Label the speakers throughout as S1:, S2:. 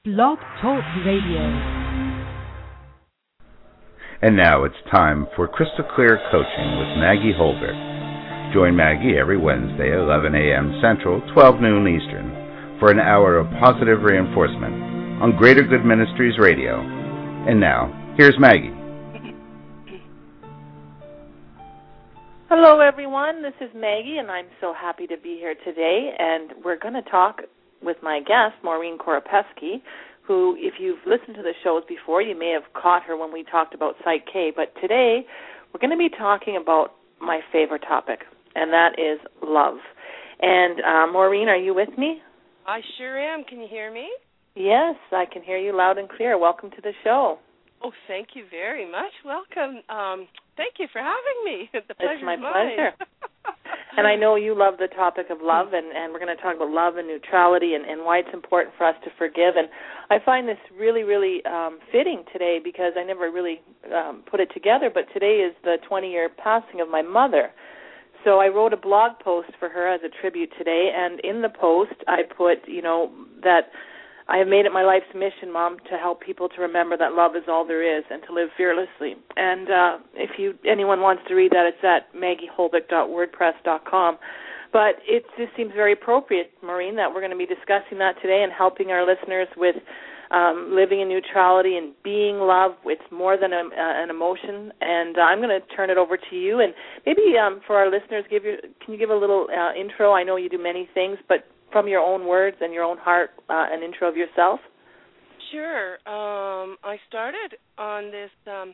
S1: Blog Talk Radio.
S2: And now it's time for Crystal Clear Coaching with Maggie Holbert. Join Maggie every Wednesday at 11 a.m. Central, 12 noon Eastern, for an hour of positive reinforcement on Greater Good Ministries Radio. And now, here's Maggie.
S3: Hello, everyone. This is Maggie, and I'm so happy to be here today. And we're going to talk with my guest, Maureen Koropesky, who, if you've listened to the shows before, you may have caught her when we talked about Psych K. But today, we're going to be talking about my favorite topic, and that is love. And Maureen, are you with me?
S4: I sure am. Can you hear me?
S3: Yes, I can hear you loud and clear. Welcome to the show.
S4: Oh, thank you very much. Welcome. Thank you for having me. The pleasure's
S3: mine. It's my
S4: mine.
S3: pleasure. And I know you love the topic of love, and we're going to talk about love and neutrality and why it's important for us to forgive. And I find this really, really fitting today because I never really put it together, but today is the 20-year passing of my mother. So I wrote a blog post for her as a tribute today, and in the post I put, that I have made it my life's mission, Mom, to help people to remember that love is all there is and to live fearlessly. And if anyone wants to read that, it's at maggieholbert.wordpress.com. But it just seems very appropriate, Maureen, that we're going to be discussing that today and helping our listeners with living in neutrality and being love. It's more than an emotion. And I'm going to turn it over to you. And maybe for our listeners, can you give a little intro? I know you do many things, but from your own words and your own heart, an intro of yourself?
S4: Sure. I started on this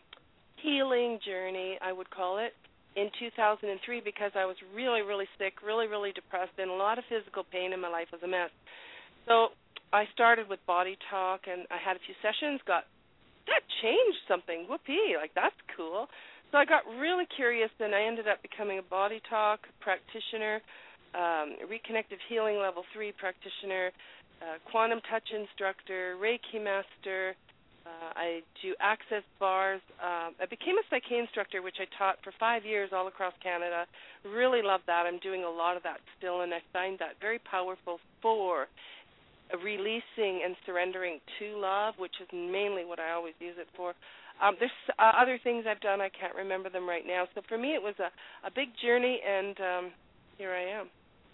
S4: healing journey, I would call it, in 2003 because I was really, really sick, really, really depressed, and a lot of physical pain, and my life was a mess. So I started with body talk, and I had a few sessions, that changed something. Whoopee, that's cool. So I got really curious, and I ended up becoming a body talk practitioner, Reconnective Healing Level 3 practitioner, quantum touch instructor, Reiki master. I do access bars. I became a Psych K instructor, which I taught for 5 years all across Canada. Really love that. I'm doing a lot of that still, and I find that very powerful for releasing and surrendering to love, which is mainly what I always use it for. There's other things I've done. I can't remember them right now. So for me, it was a big journey, and here I am.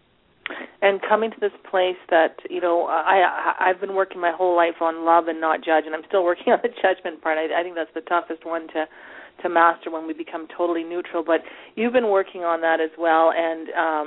S3: And coming to this place that, I've been working my whole life on love and not judge, and I'm still working on the judgment part. I think that's the toughest one to master when we become totally neutral. But you've been working on that as well, and,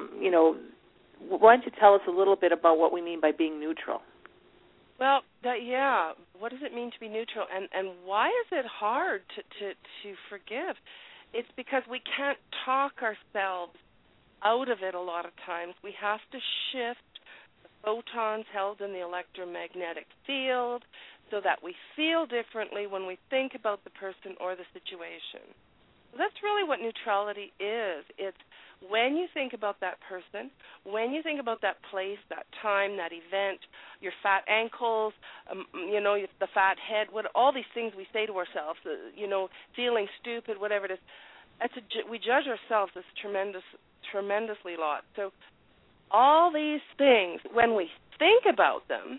S3: why don't you tell us a little bit about what we mean by being neutral?
S4: Well, what does it mean to be neutral, and why is it hard to forgive? It's because we can't talk ourselves out of it a lot of times. We have to shift the photons held in the electromagnetic field so that we feel differently when we think about the person or the situation. So that's really what neutrality is. It's when you think about that person, when you think about that place, that time, that event, your fat ankles, the fat head, all these things we say to ourselves, feeling stupid, whatever it is. We judge ourselves as tremendously lot. So all these things, when we think about them,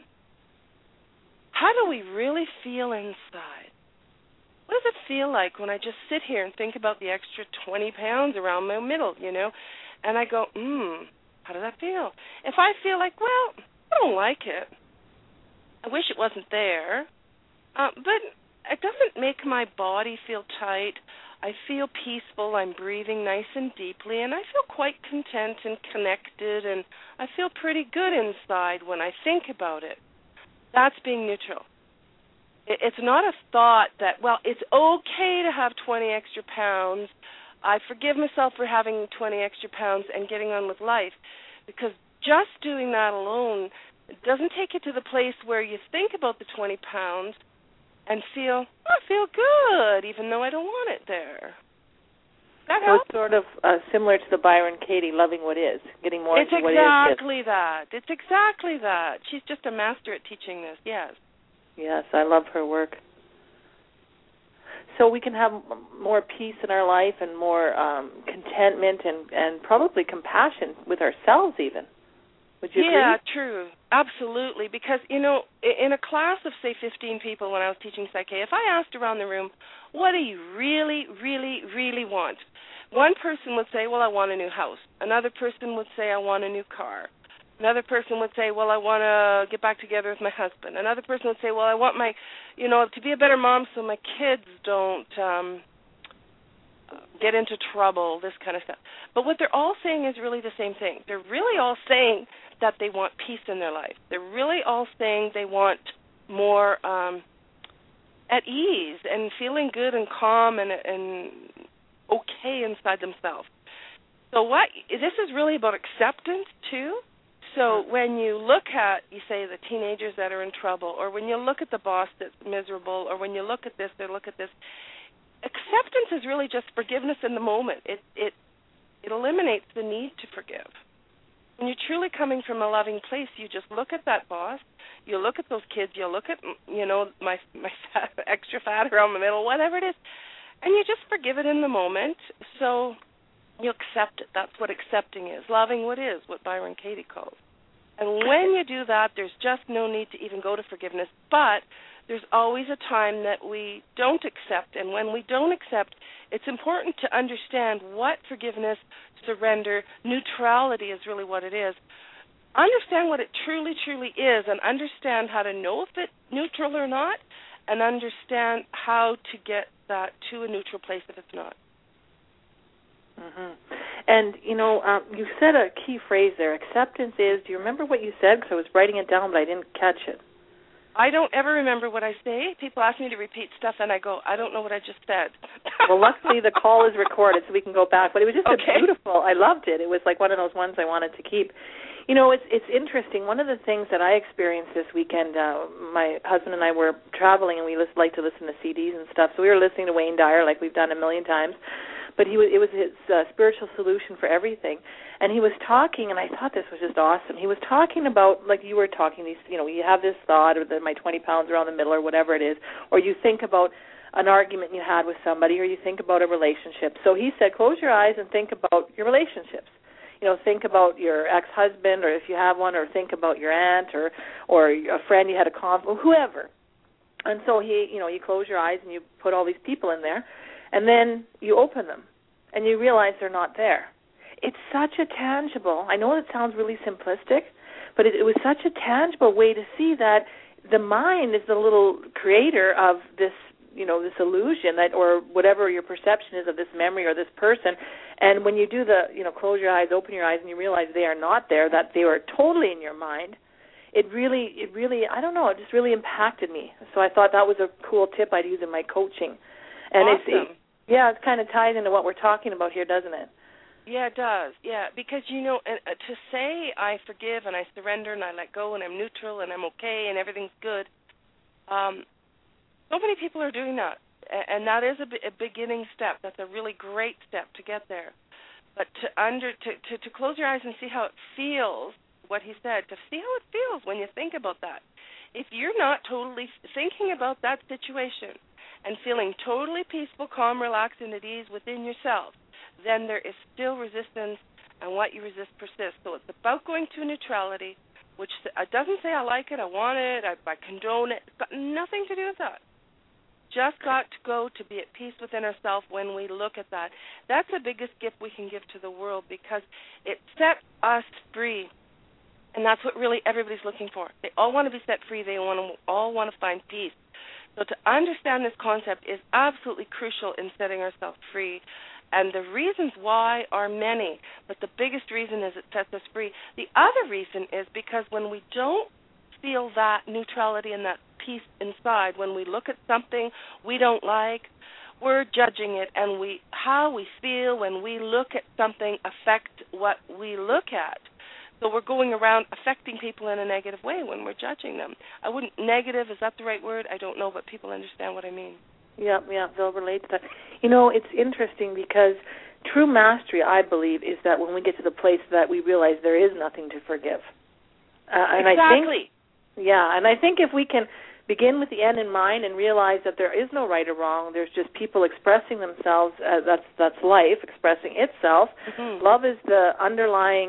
S4: how do we really feel inside? What does it feel like when I just sit here and think about the extra 20 pounds around my middle, and I go, how does that feel? If I feel like, well, I don't like it, I wish it wasn't there, but it doesn't make my body feel tight. I feel peaceful, I'm breathing nice and deeply, and I feel quite content and connected, and I feel pretty good inside when I think about it. That's being neutral. It's not a thought that, it's okay to have 20 extra pounds. I forgive myself for having 20 extra pounds and getting on with life, because just doing that alone doesn't take you to the place where you think about the 20 pounds and I feel good, even though I don't want it there. That helps?
S3: So it's sort of similar to the Byron Katie, loving what is, getting more into what is.
S4: It's exactly that. She's just a master at teaching this, yes.
S3: Yes, I love her work. So we can have more peace in our life and more contentment and probably compassion with ourselves even. Would you agree?
S4: Yeah, true. Absolutely. Because, in a class of, say, 15 people when I was teaching Psych-K, if I asked around the room, what do you really, really, really want? One person would say, well, I want a new house. Another person would say, I want a new car. Another person would say, well, I want to get back together with my husband. Another person would say, well, I want to be a better mom so my kids don't get into trouble, this kind of stuff. But what they're all saying is really the same thing. They're really all saying that they want peace in their life. They're really all saying they want more at ease and feeling good and calm and okay inside themselves. So this is really about acceptance too. So when you look at, you say, the teenagers that are in trouble, or when you look at the boss that's miserable, or when you look at this or look at this, acceptance is really just forgiveness in the moment. It eliminates the need to forgive. When you're truly coming from a loving place, you just look at that boss, you look at those kids, you look at, my extra fat around the middle, whatever it is, and you just forgive it in the moment. So you accept it. That's what accepting is. Loving what is, what Byron Katie calls. And when you do that, there's just no need to even go to forgiveness. But there's always a time that we don't accept. And when we don't accept, it's important to understand what forgiveness, surrender, neutrality is really what it is. Understand what it truly, truly is, and understand how to know if it's neutral or not, and understand how to get that to a neutral place if it's not.
S3: Mm-hmm. And, you said a key phrase there, acceptance is, do you remember what you said? Because I was writing it down, but I didn't catch it.
S4: I don't ever remember what I say. People ask me to repeat stuff, and I go, I don't know what I just said.
S3: Well, luckily the call is recorded, so we can go back. But it was just beautiful. I loved it. It was like one of those ones I wanted to keep. It's interesting. One of the things that I experienced this weekend, my husband and I were traveling, and we like to listen to CDs and stuff. So we were listening to Wayne Dyer, like we've done a million times. But it was his spiritual solution for everything. And he was talking, and I thought this was just awesome. He was talking about, like you were talking, these, you have this thought, or my 20 pounds around the middle, or whatever it is, or you think about an argument you had with somebody, or you think about a relationship. So he said, close your eyes and think about your relationships. Think about your ex-husband, or if you have one, or think about your aunt, or a friend you had a conflict, or whoever. And so you close your eyes and you put all these people in there, and then you open them, and you realize they're not there. It's such a tangible, I know it sounds really simplistic, but it was such a tangible way to see that the mind is the little creator of this, this illusion that, or whatever your perception is of this memory or this person. And when you do the, close your eyes, open your eyes, and you realize they are not there, that they were totally in your mind, it really, I don't know, it just really impacted me. So I thought that was a cool tip I'd use in my coaching. And
S4: awesome.
S3: It kind of ties into what we're talking about here, doesn't it?
S4: Yeah, it does. Yeah, because, to say I forgive and I surrender and I let go and I'm neutral and I'm okay and everything's good, so many people are doing that. And that is a beginning step. That's a really great step to get there. But to close your eyes and see how it feels, what he said, to see how it feels when you think about that. If you're not totally thinking about that situation and feeling totally peaceful, calm, relaxed, and at ease within yourself, then there is still resistance, and what you resist persists. So it's about going to neutrality, which doesn't say I like it, I want it, I condone it. It's got nothing to do with that. Just got to go to be at peace within ourselves when we look at that. That's the biggest gift we can give to the world, because it sets us free. And that's what really everybody's looking for. They all want to be set free. They all want to find peace. So to understand this concept is absolutely crucial in setting ourselves free. And the reasons why are many, but the biggest reason is it sets us free. The other reason is because when we don't feel that neutrality and that peace inside, when we look at something we don't like, we're judging it, and how we feel when we look at something affect what we look at. So we're going around affecting people in a negative way when we're judging them. Negative, is that the right word? I don't know, but people understand what I mean.
S3: Yeah, they'll relate to that. It's interesting because true mastery, I believe, is that when we get to the place that we realize there is nothing to forgive.
S4: Exactly.
S3: And I think if we can begin with the end in mind and realize that there is no right or wrong, there's just people expressing themselves, that's life, expressing itself. Mm-hmm. Love is the underlying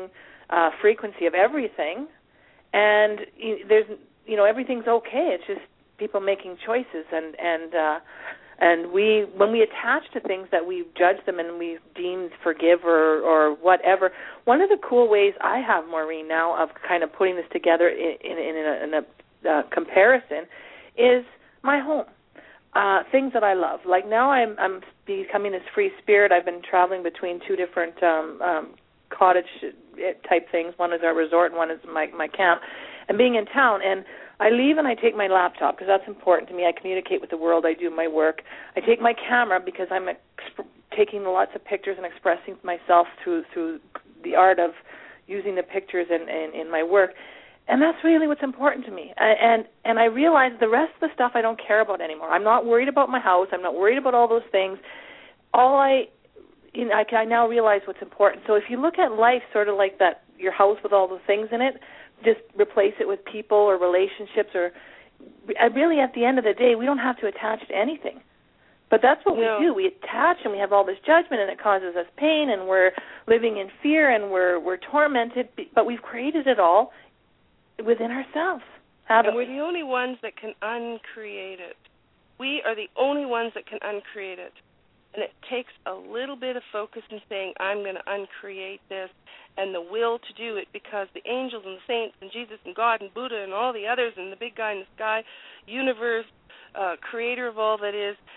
S3: frequency of everything, and there's everything's okay. It's just people making choices, and when we attach to things that we judge them and we deem forgive or whatever. One of the cool ways I have, Maureen, now of kind of putting this together in a comparison is my home. Things that I love. Like now I'm becoming this free spirit. I've been traveling between two different cottage type things. One is our resort and one is my camp. And being in town, and I leave and I take my laptop because that's important to me. I communicate with the world. I do my work. I take my camera because I'm taking lots of pictures and expressing myself through the art of using the pictures in my work. And that's really what's important to me. And I realize the rest of the stuff I don't care about anymore. I'm not worried about my house. I'm not worried about all those things. I now realize what's important. So if you look at life sort of like that, your house with all the things in it, just replace it with people or relationships, or really at the end of the day, we don't have to attach to anything. But that's what we do. We attach and we have all this judgment and it causes us pain and we're living in fear and we're tormented, but we've created it all within ourselves.
S4: And we're the only ones that can uncreate it. We are the only ones that can uncreate it. And it takes a little bit of focus in saying, I'm going to uncreate this, and the will to do it, because the angels and the saints and Jesus and God and Buddha and all the others and the big guy in the sky, universe, creator of all that is,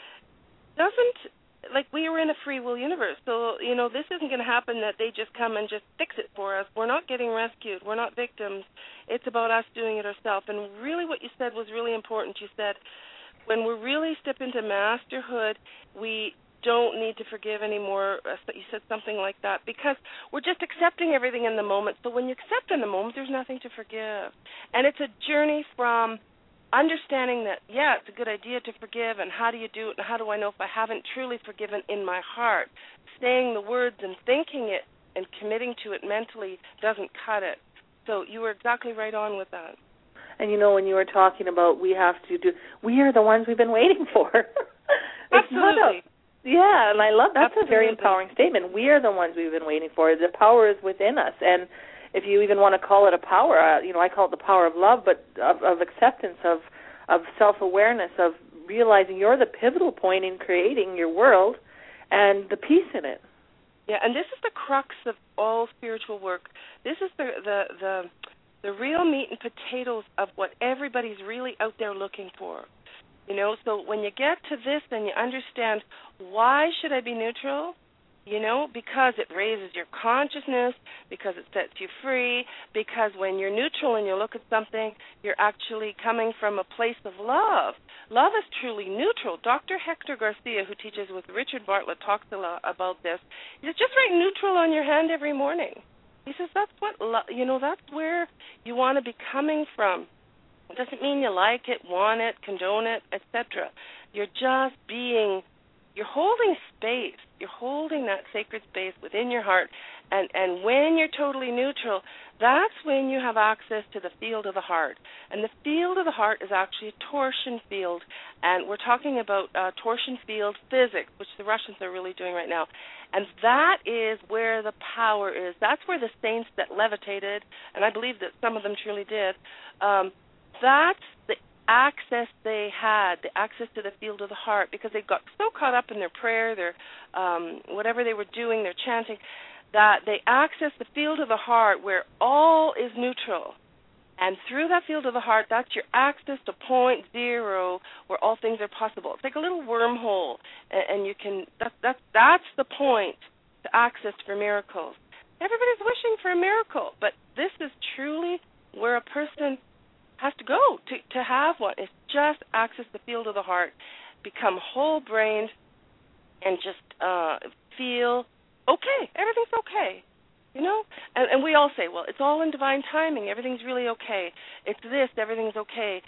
S4: we were in a free will universe. So, this isn't going to happen that they just come and just fix it for us. We're not getting rescued. We're not victims. It's about us doing it ourselves. And really what you said was really important. You said when we really step into masterhood, we don't need to forgive anymore. You said something like that, because we're just accepting everything in the moment. So when you accept in the moment, there's nothing to forgive. And it's a journey from understanding that, it's a good idea to forgive, and how do you do it, and how do I know if I haven't truly forgiven in my heart? Saying the words and thinking it and committing to it mentally doesn't cut it. So you were exactly right on with that.
S3: And when you were talking about we are the ones we've been waiting for.
S4: Absolutely.
S3: Yeah, and I love that's
S4: Absolutely.
S3: A very empowering statement. We are the ones we've been waiting for. The power is within us, and if you even want to call it a power, I call it the power of love, but of acceptance, of self-awareness, of realizing you're the pivotal point in creating your world and the peace in it.
S4: Yeah, and this is the crux of all spiritual work. This is the real meat and potatoes of what everybody's really out there looking for. So when you get to this, then you understand, why should I be neutral? Because it raises your consciousness, because it sets you free, because when you're neutral and you look at something, you're actually coming from a place of love. Love is truly neutral. Dr. Hector Garcia, who teaches with Richard Bartlett, talks a lot about this. He says, just write neutral on your hand every morning. He says that's what that's where you want to be coming from. It doesn't mean you like it, want it, condone it, etc. You're just you're holding space. You're holding that sacred space within your heart. And when you're totally neutral, that's when you have access to the field of the heart. And the field of the heart is actually a torsion field. And we're talking about torsion field physics, which the Russians are really doing right now. And that is where the power is. That's where the saints that levitated, and I believe that some of them truly did, that's the access they had, the access to the field of the heart, because they got so caught up in their prayer, their whatever they were doing, their chanting, that they accessed the field of the heart where all is neutral. And through that field of the heart, that's your access to point zero, where all things are possible. It's like a little wormhole, and you can. That's the point to access for miracles. Everybody's wishing for a miracle, but this is truly where a person has to go to have one. It's just access the field of the heart, become whole-brained, and just feel okay. Everything's okay. And we all say, well, it's all in divine timing. Everything's really okay. It's this, everything's okay.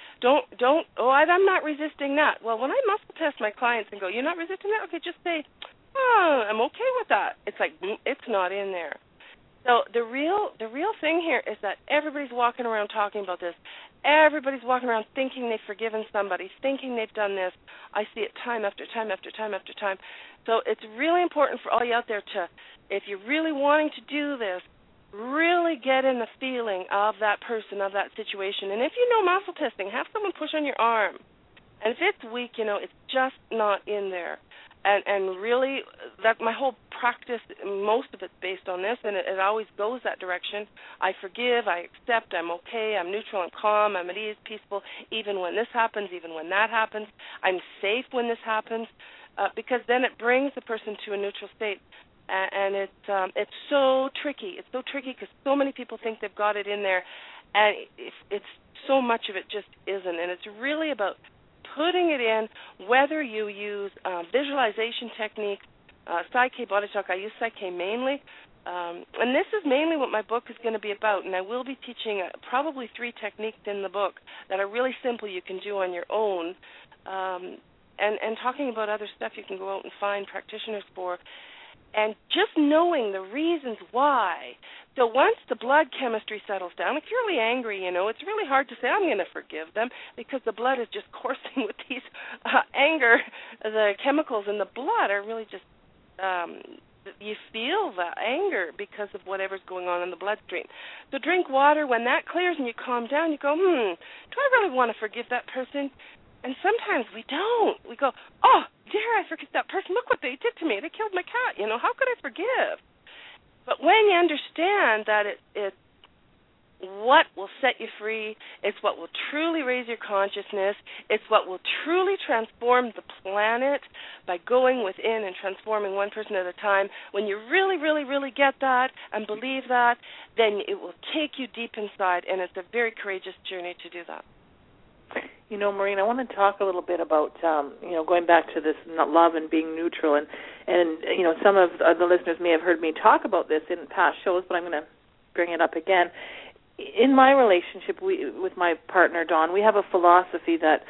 S4: I'm not resisting that. Well, when I muscle test my clients and go, you're not resisting that? Okay, just say, I'm okay with that. It's like, it's not in there. So the real thing here is that everybody's walking around talking about this. Everybody's walking around thinking they've forgiven somebody, thinking they've done this. I see it time after time after time after time. So it's really important for all you out there to, if you're really wanting to do this, really get in the feeling of that person, of that situation. And if you know muscle testing, have someone push on your arm. And if it's weak, it's just not in there. And really, that my whole practice, most of it's based on this, and it always goes that direction. I forgive, I accept, I'm okay, I'm neutral, I'm calm, I'm at ease, peaceful, even when this happens, even when that happens. I'm safe when this happens, because then it brings the person to a neutral state. And it's so tricky. It's so tricky because so many people think they've got it in there, and it's so much of it just isn't. And it's really about putting it in, whether you use visualization techniques, Psyche, Body Talk. I use Psyche mainly, and this is mainly what my book is going to be about. And I will be teaching probably 3 techniques in the book that are really simple you can do on your own, and talking about other stuff you can go out and find practitioners for. And just knowing the reasons why. So once the blood chemistry settles down, if you're really angry, it's really hard to say, I'm going to forgive them, because the blood is just coursing with these anger. The chemicals in the blood are really just, you feel the anger because of whatever's going on in the bloodstream. So drink water. When that clears and you calm down, you go, do I really want to forgive that person? And sometimes we don't. We go, oh, dare I forgive that person? Look what they did to me. They killed my cat. How could I forgive? But when you understand that it's what will set you free, it's what will truly raise your consciousness, it's what will truly transform the planet by going within and transforming one person at a time, when you really, really, really get that and believe that, then it will take you deep inside, and it's a very courageous journey to do that.
S3: Maureen, I want to talk a little bit about, going back to this love and being neutral. And some of the listeners may have heard me talk about this in past shows, but I'm going to bring it up again. In my relationship with my partner, Dawn, we have a philosophy that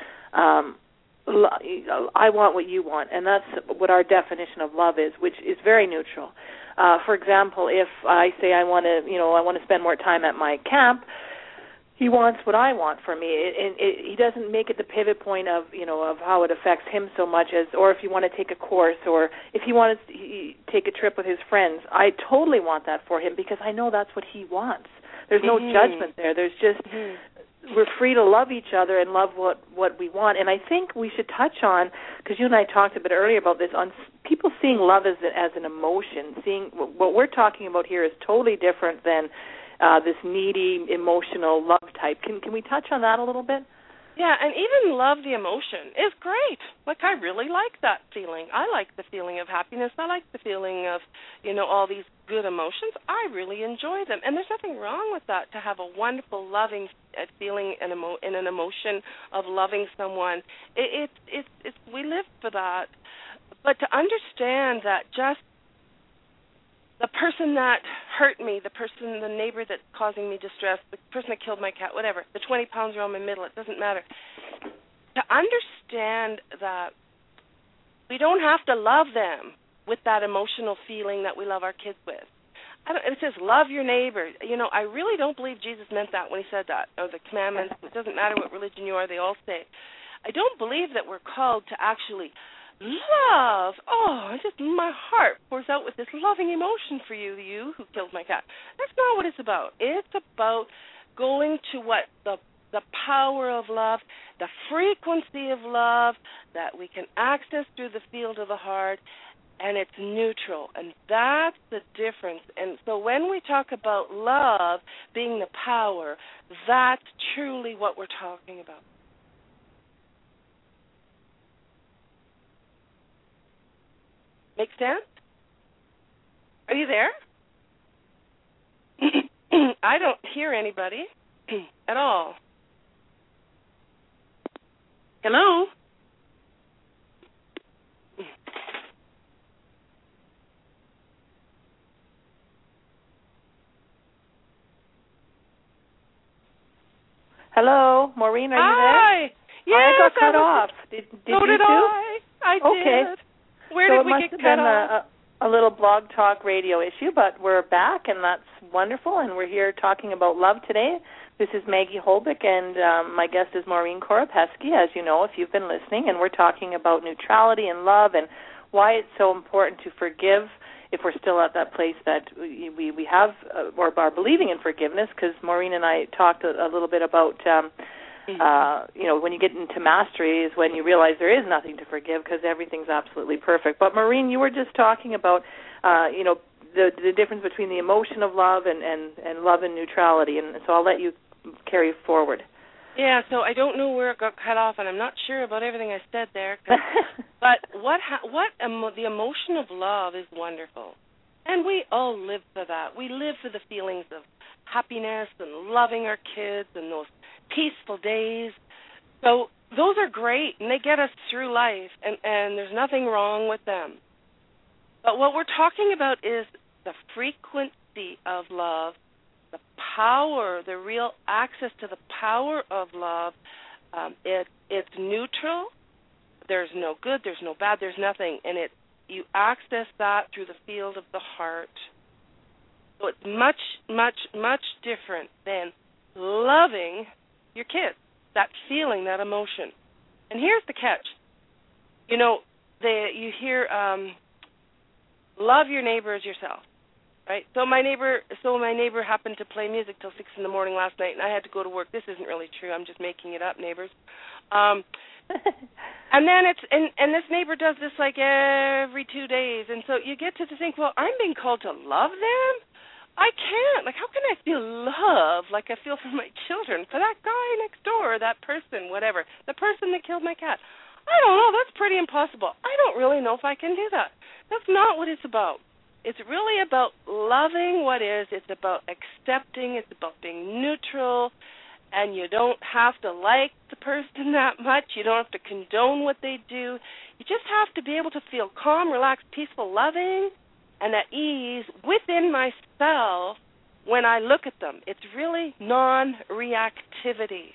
S3: I want what you want, and that's what our definition of love is, which is very neutral. For example, if I say I want to spend more time at my camp, he wants what I want for me. He doesn't make it the pivot point of how it affects him so much as, or if you want to take a course, or if he wants to take a trip with his friends. I totally want that for him because I know that's what he wants. There's no judgment there. There's just we're free to love each other and love what we want. And I think we should touch on, because you and I talked a bit earlier about this, on people seeing love as an emotion. Seeing what we're talking about here is totally different than this needy, emotional love type. Can we touch on that a little bit?
S4: Yeah, and even love, the emotion, is great. I really like that feeling. I like the feeling of happiness. I like the feeling of, all these good emotions. I really enjoy them. And there's nothing wrong with that, to have a wonderful, loving feeling in an emotion of loving someone. It's we live for that. But to understand that just the person that hurt me, the neighbor that's causing me distress, the person that killed my cat, whatever, the 20 pounds around my middle, it doesn't matter. To understand that we don't have to love them with that emotional feeling that we love our kids with. It says love your neighbor. I really don't believe Jesus meant that when he said that, or the commandments. It doesn't matter what religion you are, they all say. I don't believe that we're called to actually love. My heart pours out with this loving emotion for you who killed my cat. That's not what it's about. It's about going to what the power of love, the frequency of love that we can access through the field of the heart, and it's neutral, and that's the difference. And so when we talk about love being the power, that's truly what we're talking about. Make sense? Are you there? I don't hear anybody at all. Hello?
S3: Hello, Maureen, are you there?
S4: Hi. Yes,
S3: I got cut off. Did you too?
S4: I did. Where did we get cut off?
S3: A little Blog Talk Radio issue, but we're back, and that's wonderful, and we're here talking about love today. This is Maggie Holbeck, and my guest is Maureen Koropesky, as you know, if you've been listening, and we're talking about neutrality and love and why it's so important to forgive if we're still at that place that we have or are believing in forgiveness, because Maureen and I talked a little bit about, when you get into mastery is when you realize there is nothing to forgive because everything's absolutely perfect. But Maureen, you were just talking about, the difference between the emotion of love and love and neutrality, and so I'll let you carry forward.
S4: Yeah, so I don't know where it got cut off, and I'm not sure about everything I said there. But the emotion of love is wonderful, and we all live for that. We live for the feelings of happiness and loving our kids and those peaceful days. So those are great, and they get us through life, and there's nothing wrong with them. But what we're talking about is the frequency of love, the power, the real access to the power of love. It's neutral. There's no good, there's no bad, there's nothing. And you access that through the field of the heart. So it's much, much, much different than loving your kids, that feeling, that emotion. And here's the catch. You hear, love your neighbor as yourself. Right. So my neighbor happened to play music till 6 a.m. last night, and I had to go to work. This isn't really true. I'm just making it up, neighbors. And then and this neighbor does this like every 2 days, and so you get to think, well, I'm being called to love them. I can't. Like, how can I feel love like I feel for my children, for that guy next door, that person, whatever, the person that killed my cat? I don't know. That's pretty impossible. I don't really know if I can do that. That's not what it's about. It's really about loving what is. It's about accepting. It's about being neutral. And you don't have to like the person that much. You don't have to condone what they do. You just have to be able to feel calm, relaxed, peaceful, loving, and at ease within myself when I look at them. It's really non-reactivity.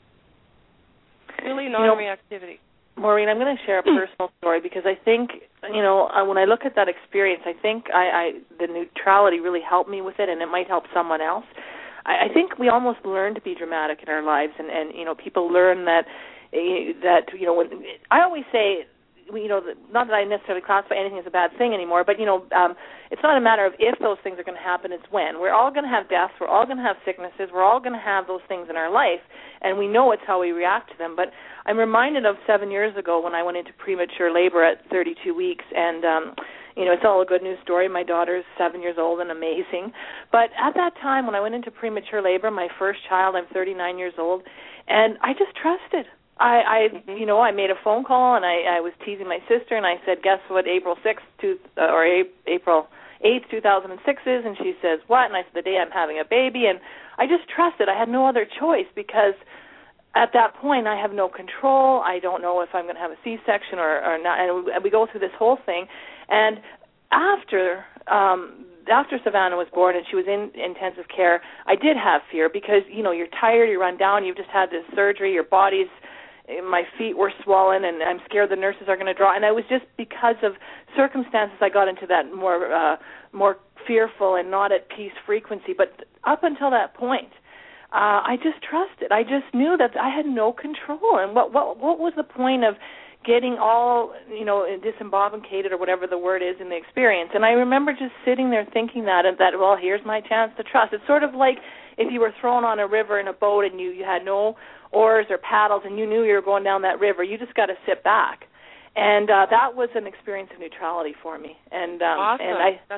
S4: Really non-reactivity.
S3: Maureen, I'm going to share a personal story because I think, when I look at that experience, I think the neutrality really helped me with it, and it might help someone else. I think we almost learn to be dramatic in our lives, and people learn that when I always say, not that I necessarily classify anything as a bad thing anymore, but it's not a matter of if those things are going to happen, it's when. We're all going to have deaths, we're all going to have sicknesses, we're all going to have those things in our life, and we know it's how we react to them. But I'm reminded of 7 years ago when I went into premature labor at 32 weeks, and it's all a good news story. My daughter's 7 years old and amazing. But at that time when I went into premature labor, my first child, I'm 39 years old, and I just trusted. I made a phone call, and I was teasing my sister, and I said, guess what April 6th or April 8th, 2006 is? And she says, what? And I said, the day I'm having a baby. And I just trusted. I had no other choice because at that point I have no control. I don't know if I'm going to have a C-section or not. And we go through this whole thing. And after Savannah was born and she was in intensive care, I did have fear because, you're tired, you run down, you've just had this surgery, your body's, my feet were swollen, and I'm scared the nurses are going to draw. And I was just, because of circumstances, I got into that more fearful and not at peace frequency. But up until that point, I just trusted. I just knew that I had no control. And what was the point of getting all, disembobulated or whatever the word is in the experience? And I remember just sitting there thinking that, well, here's my chance to trust. It's sort of like if you were thrown on a river in a boat and you had no oars or paddles and you knew you were going down that river, you just got to sit back. And that was an experience of neutrality for me. And
S4: awesome.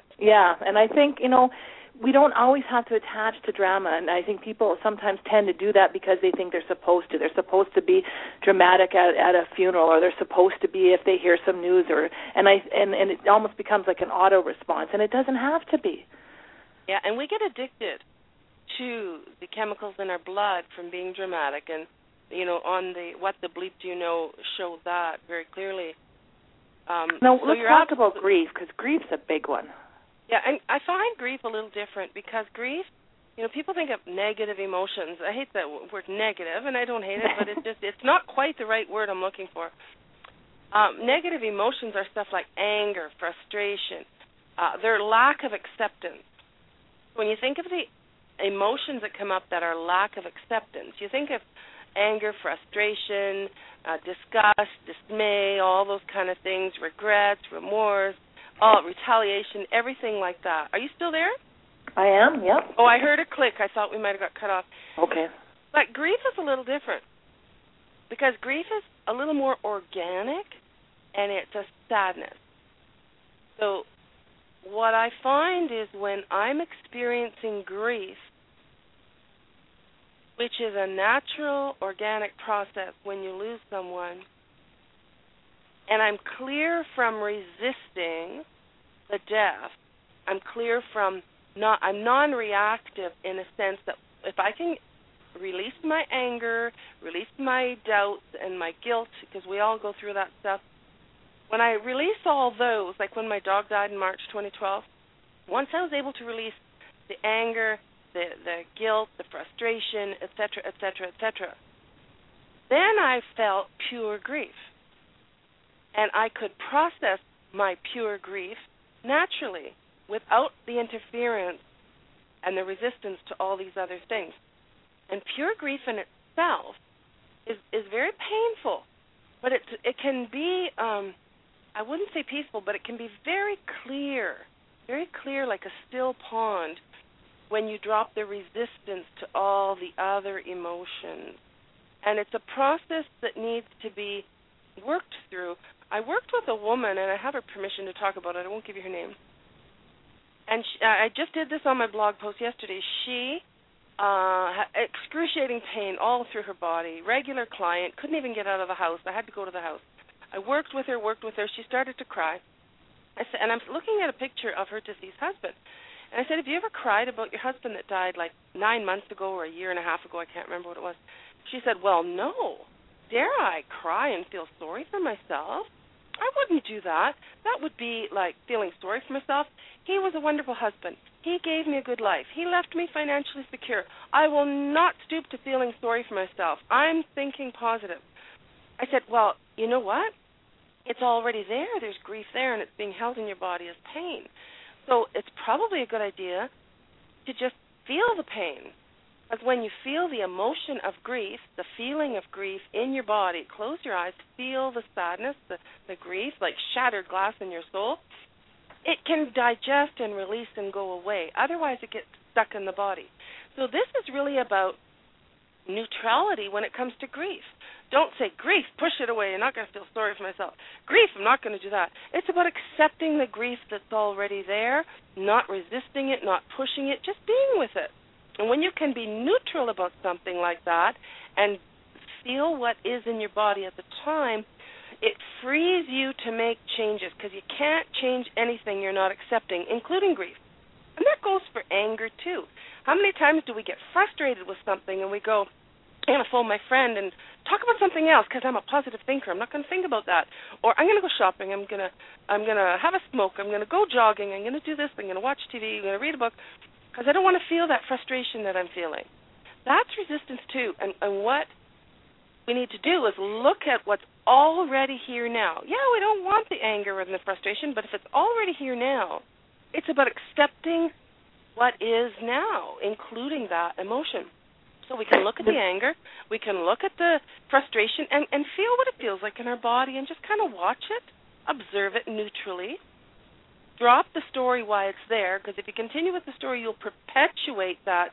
S3: And I think, we don't always have to attach to drama, and I think people sometimes tend to do that because they think they're supposed to. They're supposed to be dramatic at a funeral, or they're supposed to be if they hear some news, and it almost becomes like an auto response, and it doesn't have to be.
S4: Yeah, and we get addicted to the chemicals in our blood from being dramatic, and on the What the Bleep Do You Know show that very clearly.
S3: Let's talk about grief, because grief's a big one.
S4: Yeah, and I find grief a little different because grief, people think of negative emotions. I hate that word negative, and I don't hate it, but it's not quite the right word I'm looking for. Negative emotions are stuff like anger, frustration, their lack of acceptance. When you think of the emotions that come up that are lack of acceptance, you think of anger, frustration, disgust, dismay, all those kind of things, regrets, remorse, retaliation, everything like that. Are you still there?
S3: I am, yep.
S4: Oh, I heard a click. I thought we might have got cut off.
S3: Okay.
S4: But grief is a little different because grief is a little more organic, and it's a sadness. So what I find is when I'm experiencing grief, which is a natural, organic process when you lose someone, and I'm clear from resisting the death, I'm clear from I'm non-reactive in a sense that if I can release my anger, release my doubts and my guilt, because we all go through that stuff, when I release all those, like when my dog died in March 2012, once I was able to release the anger, the guilt, the frustration, etc., etc., etc., then I felt pure grief. And I could process my pure grief naturally without the interference and the resistance to all these other things. And pure grief in itself is very painful, but it can be, I wouldn't say peaceful, but it can be very clear like a still pond when you drop the resistance to all the other emotions. And it's a process that needs to be worked through. I worked with a woman, and I have her permission to talk about it. I won't give you her name. And I just did this on my blog post yesterday. She had excruciating pain all through her body, regular client, couldn't even get out of the house. I had to go to the house. I worked with her. She started to cry. I said, and I'm looking at a picture of her deceased husband. And I said, have you ever cried about your husband that died like 9 months ago or a year and a half ago? I can't remember what it was. She said, well, no. Dare I cry and feel sorry for myself? I wouldn't do that. That would be like feeling sorry for myself. He was a wonderful husband. He gave me a good life. He left me financially secure. I will not stoop to feeling sorry for myself. I'm thinking positive. I said, well, you know what? It's already there. There's grief there, and it's being held in your body as pain. So it's probably a good idea to just feel the pain. Because when you feel the emotion of grief, the feeling of grief in your body, close your eyes, feel the sadness, the grief, like shattered glass in your soul, it can digest and release and go away. Otherwise, it gets stuck in the body. So this is really about neutrality when it comes to grief. Don't say, grief, push it away, I'm not going to feel sorry for myself. Grief, I'm not going to do that. It's about accepting the grief that's already there, not resisting it, not pushing it, just being with it. And when you can be neutral about something like that and feel what is in your body at the time, it frees you to make changes because you can't change anything you're not accepting, including grief. And that goes for anger, too. How many times do we get frustrated with something and we go, I'm going to phone my friend and talk about something else because I'm a positive thinker. I'm not going to think about that. Or I'm going to go shopping. I'm going to have a smoke. I'm going to go jogging. I'm going to do this. I'm going to watch TV. I'm going to read a book because I don't want to feel that frustration that I'm feeling. That's resistance, too. And what we need to do is look at what's already here now. Yeah, we don't want the anger and the frustration, but if it's already here now, it's about accepting what is now, including that emotion. So we can look at the anger, we can look at the frustration and feel what it feels like in our body and just kind of watch it, observe it neutrally, drop the story while it's there, because if you continue with the story, you'll perpetuate that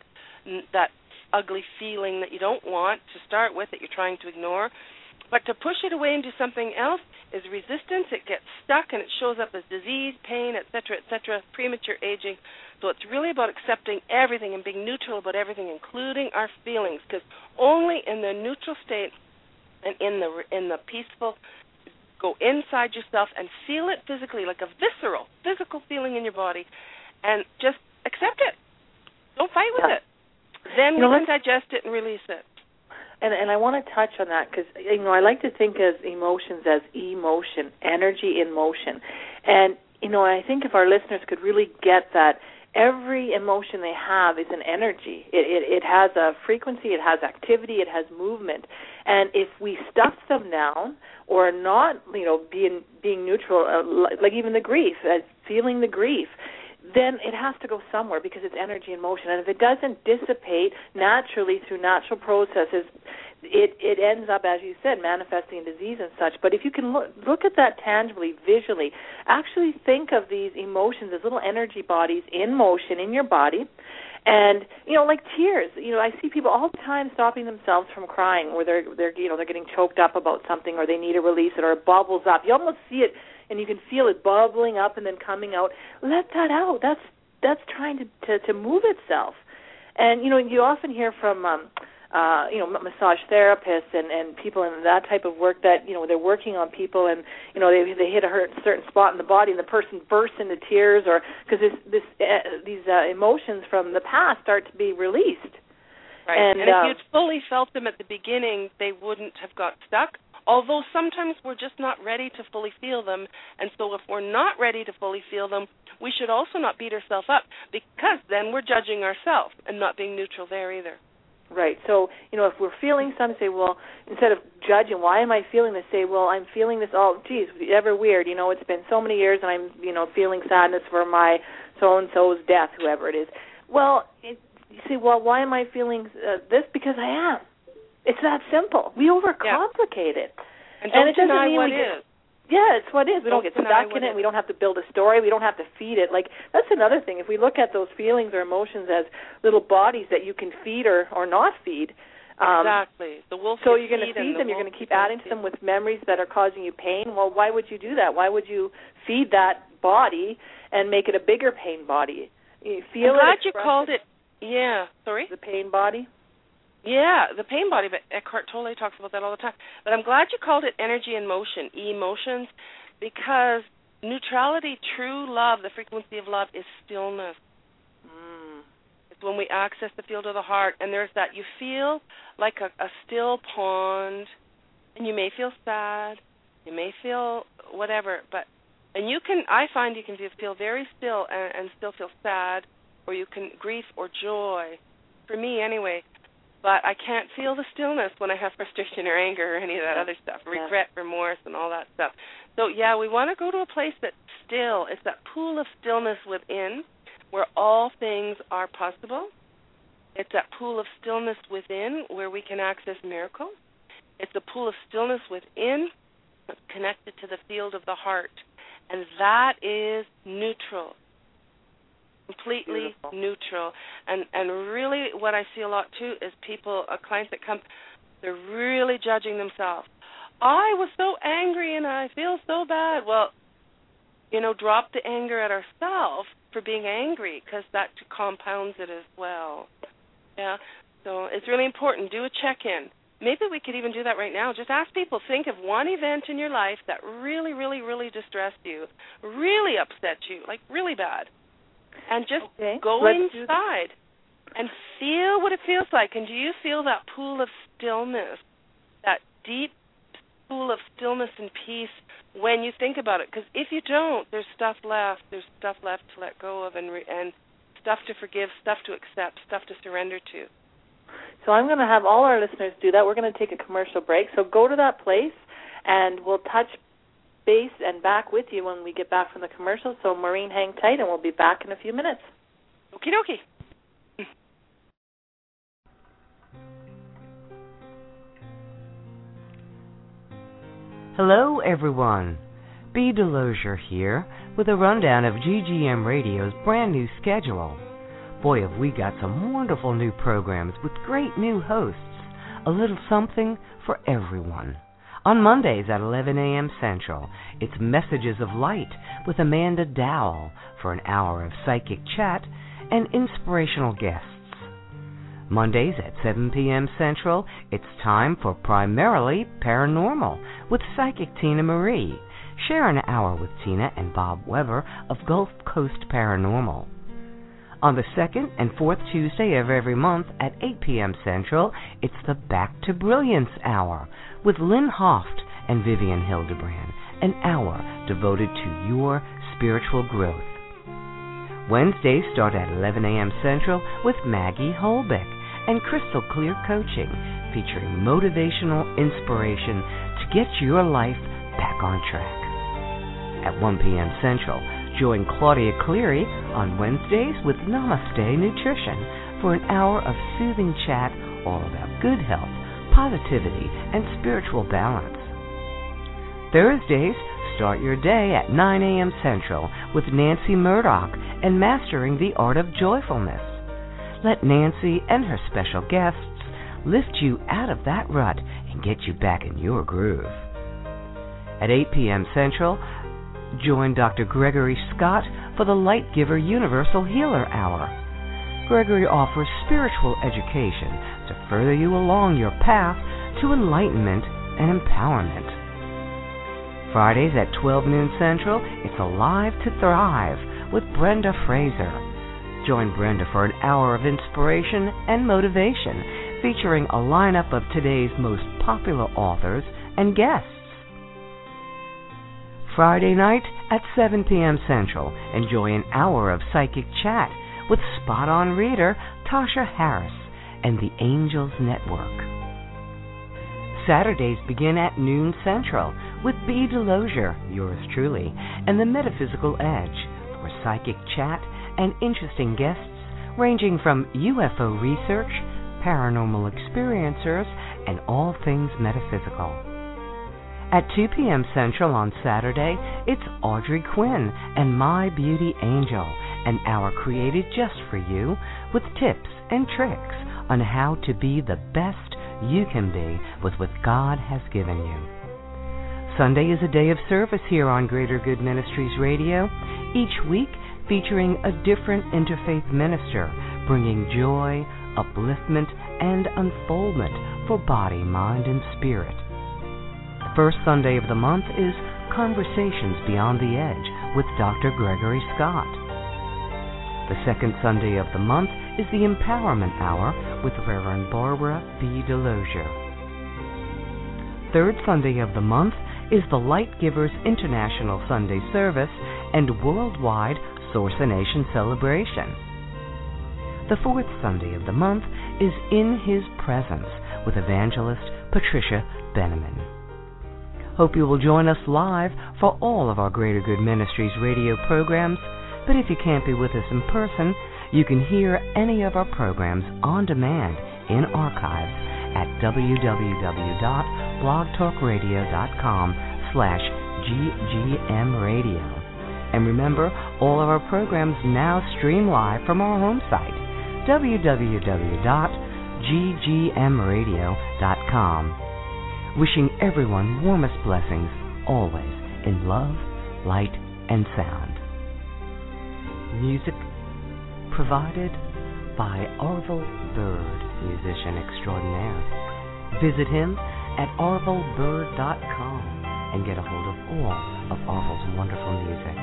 S4: ugly feeling that you don't want to start with, that you're trying to ignore. But to push it away and do something else is resistance. It gets stuck and it shows up as disease, pain, etc., premature aging. So it's really about accepting everything and being neutral about everything, including our feelings, because only in the neutral state and in the peaceful, go inside yourself and feel it physically, like a visceral, physical feeling in your body, and just accept it. Don't fight with it. Then we can digest it and release it.
S3: And I want to touch on that because, I like to think of emotions as emotion, energy in motion. And, I think if our listeners could really get that, every emotion they have is an energy. It has a frequency, it has activity, it has movement. And if we stuff them down or not, being neutral, like even the grief, feeling the grief, then it has to go somewhere because it's energy in motion. And if it doesn't dissipate naturally through natural processes, it ends up, as you said, manifesting disease and such. But if you can look at that tangibly, visually, actually think of these emotions as little energy bodies in motion in your body. And, like tears, I see people all the time stopping themselves from crying, or they're getting choked up about something, or they need to release it, or it bubbles up. You almost see it, and you can feel it bubbling up and then coming out. Let that out. That's trying to move itself. And, you often hear from, massage therapists and people in that type of work that, they're working on people and, they hit a certain spot in the body and the person bursts into tears, or because these emotions from the past start to be released.
S4: Right. And if you'd fully felt them at the beginning, they wouldn't have got stuck. Although sometimes we're just not ready to fully feel them, and so if we're not ready to fully feel them, we should also not beat ourselves up, because then we're judging ourselves and not being neutral there either.
S3: Right. So, if we're feeling something, say, well, instead of judging, why am I feeling this? Say, well, I'm feeling this, ever weird. It's been so many years and I'm, feeling sadness for my so-and-so's death, whoever it is. Well, you say, well, why am I feeling this? Because I am. It's that simple. We overcomplicate it.
S4: And it doesn't mean what is.
S3: Yeah, it's what is. We don't get stuck in it. We don't have to build a story. We don't have to feed it. That's another thing. If we look at those feelings or emotions as little bodies that you can feed or not feed.
S4: Exactly. The wolf.
S3: So you're going to feed them. You're going to keep adding to them with memories that are causing you pain. Well, why would you do that? Why would you feed that body and make it a bigger pain body? You feel
S4: I'm glad you called it. Yeah. Sorry?
S3: The pain body?
S4: Yeah, the pain body, but Eckhart Tolle talks about that all the time. But I'm glad you called it energy and motion, emotions, because neutrality, true love, the frequency of love is stillness. It's when we access the field of the heart, and there's that, you feel like a still pond, and you may feel sad, you may feel whatever, I find you can feel very still and still feel sad, or you can grief or joy, for me anyway. But I can't feel the stillness when I have frustration or anger or any of that other stuff, regret, remorse, and all that stuff. So, we want to go to a place that's still. It's that pool of stillness within where all things are possible. It's that pool of stillness within where we can access miracles. It's a pool of stillness within that's connected to the field of the heart. And that is neutral. Completely Beautiful. Neutral. And really what I see a lot, too, is clients that come, they're really judging themselves. I was so angry and I feel so bad. Well, drop the anger at ourselves for being angry, because that compounds it as well. Yeah, so it's really important. Do a check-in. Maybe we could even do that right now. Just ask people, think of one event in your life that really, really, really distressed you, really upset you, really bad. And just go inside and feel what it feels like. And do you feel that pool of stillness, that deep pool of stillness and peace when you think about it? Because if you don't, there's stuff left. There's stuff left to let go of and stuff to forgive, stuff to accept, stuff to surrender to.
S3: So I'm going to have all our listeners do that. We're going to take a commercial break. So go to that place, and we'll touch base and back with you when we get back from the commercial. So, Maureen, hang tight, and we'll be back in a few minutes.
S4: Okie dokie.
S1: Hello, everyone. B. Delosier here with a rundown of GGM Radio's brand new schedule. Boy, have we got some wonderful new programs with great new hosts. A little something for everyone. On Mondays at 11 a.m. Central, it's Messages of Light with Amanda Dowell for an hour of psychic chat and inspirational guests. Mondays at 7 p.m. Central, it's time for Primarily Paranormal with Psychic Tina Marie. Share an hour with Tina and Bob Weber of Gulf Coast Paranormal. On the second and fourth Tuesday of every month at 8 p.m. Central, it's the Back to Brilliance Hour with Lynn Hoft and Vivian Hildebrand, an hour devoted to your spiritual growth. Wednesdays start at 11 a.m. Central with Maggie Holbeck and Crystal Clear Coaching, featuring motivational inspiration to get your life back on track. At 1 p.m. Central, join Claudia Cleary on Wednesdays with Namaste Nutrition for an hour of soothing chat all about good health, positivity, and spiritual balance. Thursdays, start your day at 9 a.m. Central with Nancy Murdoch and Mastering the Art of Joyfulness. Let Nancy and her special guests lift you out of that rut and get you back in your groove. At 8 p.m. Central, join Dr. Gregory Scott for the Light Giver Universal Healer Hour. Gregory offers spiritual education to further you along your path to enlightenment and empowerment. Fridays at 12 noon Central, it's Alive to Thrive with Brenda Fraser. Join Brenda for an hour of inspiration and motivation, featuring a lineup of today's most popular authors and guests. Friday night at 7 p.m. Central, enjoy an hour of psychic chat with spot-on reader Tasha Harris and the Angels Network. Saturdays begin at noon Central with B. Delosier, yours truly, and the Metaphysical Edge for psychic chat and interesting guests ranging from UFO research, paranormal experiencers, and all things metaphysical. At 2 p.m. Central on Saturday, it's Audrey Quinn and My Beauty Angel, an hour created just for you with tips and tricks on how to be the best you can be with what God has given you. Sunday is a day of service here on Greater Good Ministries Radio, each week featuring a different interfaith minister, bringing joy, upliftment, and unfoldment for body, mind, and spirit. The first Sunday of the month is Conversations Beyond the Edge with Dr. Gregory Scott. The second Sunday of the month is the Empowerment Hour with Reverend Barbara B. Delosier. Third Sunday of the month is the Light Givers International Sunday Service and Worldwide Source-a-Nation Celebration. The fourth Sunday of the month is In His Presence with Evangelist Patricia Benneman. Hope you will join us live for all of our Greater Good Ministries radio programs, but if you can't be with us in person, you can hear any of our programs on demand in archives at www.blogtalkradio.com/ggmradio. And remember, all of our programs now stream live from our home site, www.ggmradio.com. Wishing everyone warmest blessings, always in love, light, and sound. Music provided by Orville Bird, musician extraordinaire. Visit him at orvillebird.com and get a hold of all of Orville's wonderful music.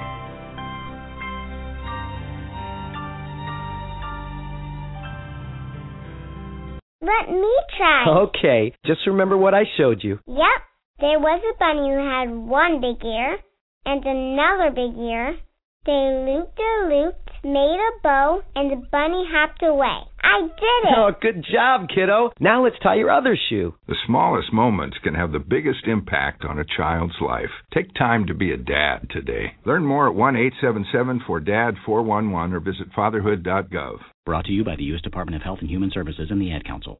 S5: Let me try.
S6: Okay, just remember what I showed you.
S5: Yep. There was a bunny who had one big ear and another big ear. They looped, made a bow, and the bunny hopped away. I did it!
S6: Oh, good job, kiddo. Now let's tie your other shoe.
S7: The smallest moments can have the biggest impact on a child's life. Take time to be a dad today. Learn more at 1-877-4DAD-411 or visit fatherhood.gov.
S8: Brought to you by the U.S. Department of Health and Human Services and the Ad Council.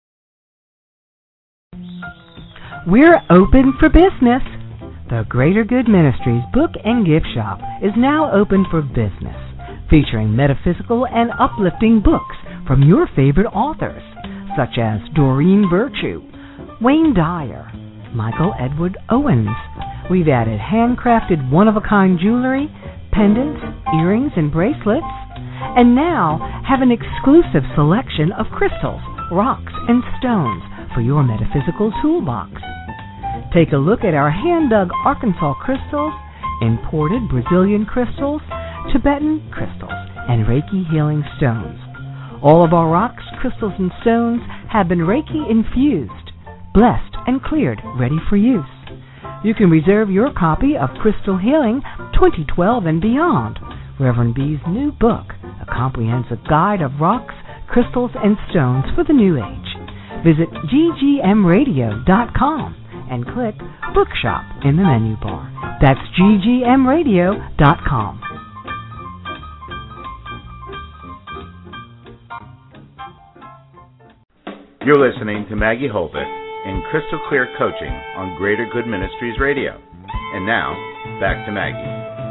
S1: We're open for business. The Greater Good Ministries Book and Gift Shop is now open for business, featuring metaphysical and uplifting books from your favorite authors, such as Doreen Virtue, Wayne Dyer, Michael Edward Owens. We've added handcrafted one-of-a-kind jewelry, pendants, earrings, and bracelets, and now have an exclusive selection of crystals, rocks, and stones for your metaphysical toolbox. Take a look at our hand-dug Arkansas crystals, imported Brazilian crystals, Tibetan crystals, and Reiki healing stones. All of our rocks, crystals, and stones have been Reiki infused, blessed, and cleared, ready for use. You can reserve your copy of Crystal Healing 2012 and Beyond, Reverend B's new book, a comprehensive guide of rocks, crystals, and stones for the new age. Visit ggmradio.com and click Bookshop in the menu bar. That's ggmradio.com.
S2: You're listening to Maggie Holbert in Crystal Clear Coaching on Greater Good Ministries Radio. And now, back to Maggie.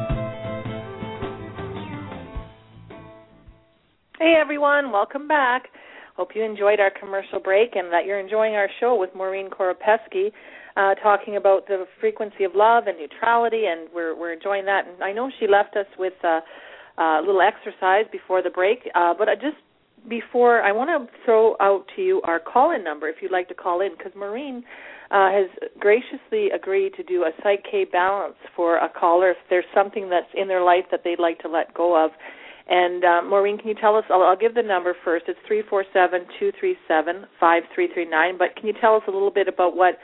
S3: Hey everyone, welcome back. Hope you enjoyed our commercial break and that you're enjoying our show with Maureen Koropesky, talking about the frequency of love and neutrality, and we're enjoying that. And I know she left us with a little exercise before the break, but before, I want to throw out to you our call-in number if you'd like to call in, because Maureen has graciously agreed to do a Psych K balance for a caller if there's something that's in their life that they'd like to let go of. And Maureen, can you tell us, I'll give the number first. It's 347-237-5339, but can you tell us a little bit about what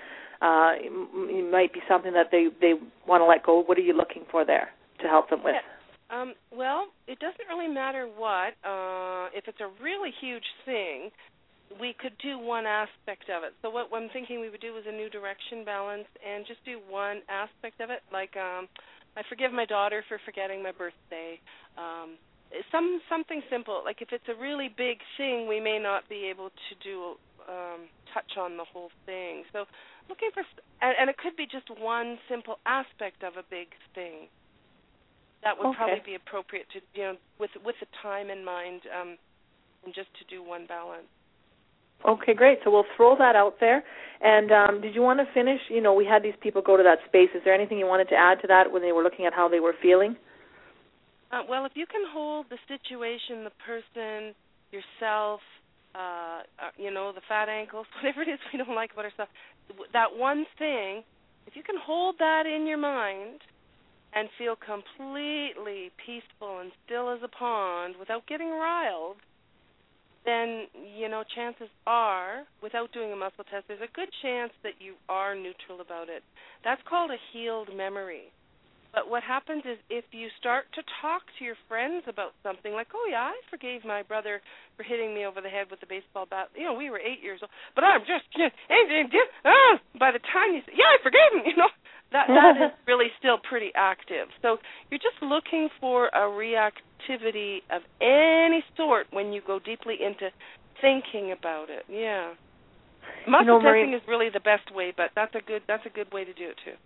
S3: might be something that they want to let go? What are you looking for there to help them with?
S4: Well, it doesn't really matter what. If it's a really huge thing, we could do one aspect of it. So what I'm thinking we would do is a new direction balance and just do one aspect of it. Like I forgive my daughter for forgetting my birthday. Something simple. Like if it's a really big thing, we may not be able to do touch on the whole thing. So looking for, and it could be just one simple aspect of a big thing. That would probably be appropriate to, with the time in mind, and just to do one balance.
S3: Okay, great. So we'll throw that out there. And did you want to finish? We had these people go to that space. Is there anything you wanted to add to that when they were looking at how they were feeling?
S4: Well, if you can hold the situation, the person, yourself, the fat ankles, whatever it is we don't like about ourselves, that one thing, if you can hold that in your mind and feel completely peaceful and still as a pond without getting riled, then, chances are, without doing a muscle test, there's a good chance that you are neutral about it. That's called a healed memory. But what happens is if you start to talk to your friends about something like, oh, yeah, I forgave my brother for hitting me over the head with a baseball bat. We were 8 years old, but I'm just, by the time you say, yeah, I forgave him, that is really still pretty active. So you're just looking for a reactivity of any sort when you go deeply into thinking about it. Yeah. Muscle testing is really the best way, but that's a good way to do it too.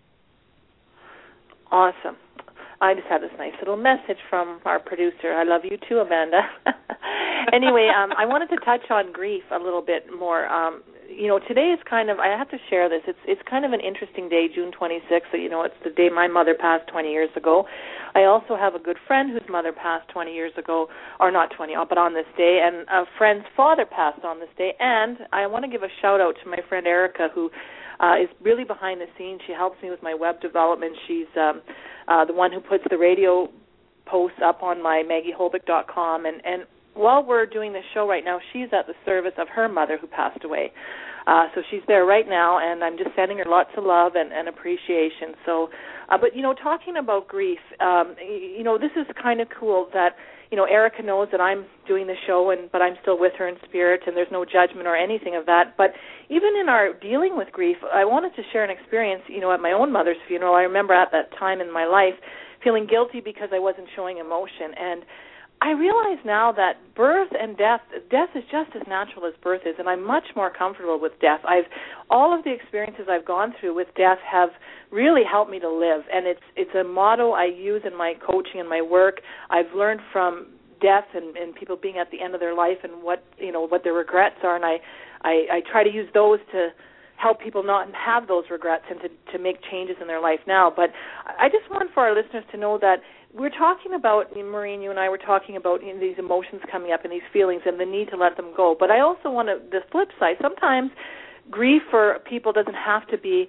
S3: Awesome. I just had this nice little message from our producer. I love you too, Amanda. Anyway, I wanted to touch on grief a little bit more. Today is kind of, I have to share this, it's kind of an interesting day, June 26th. So, it's the day my mother passed 20 years ago. I also have a good friend whose mother passed 20 years ago, or not 20, but on this day, and a friend's father passed on this day. And I want to give a shout-out to my friend Erica, who is really behind the scenes. She helps me with my web development. She's the one who puts the radio posts up on my MaggieHolbeck.com. And while we're doing this show right now, she's at the service of her mother who passed away. So she's there right now, and I'm just sending her lots of love and appreciation. So, but, talking about grief, this is kind of cool that, Erica knows that I'm doing the show, but I'm still with her in spirit, and there's no judgment or anything of that. But even in our dealing with grief, I wanted to share an experience, at my own mother's funeral. I remember at that time in my life feeling guilty because I wasn't showing emotion. And I realize now that birth and death is just as natural as birth is, and I'm much more comfortable with death. All of the experiences I've gone through with death have really helped me to live, and it's a motto I use in my coaching and my work. I've learned from death and people being at the end of their life and what their regrets are, and I try to use those to help people not have those regrets and to make changes in their life now. But I just want for our listeners to know that we're talking about, Maureen, you and I were talking about these emotions coming up and these feelings and the need to let them go. But I also want the flip side. Sometimes grief for people doesn't have to be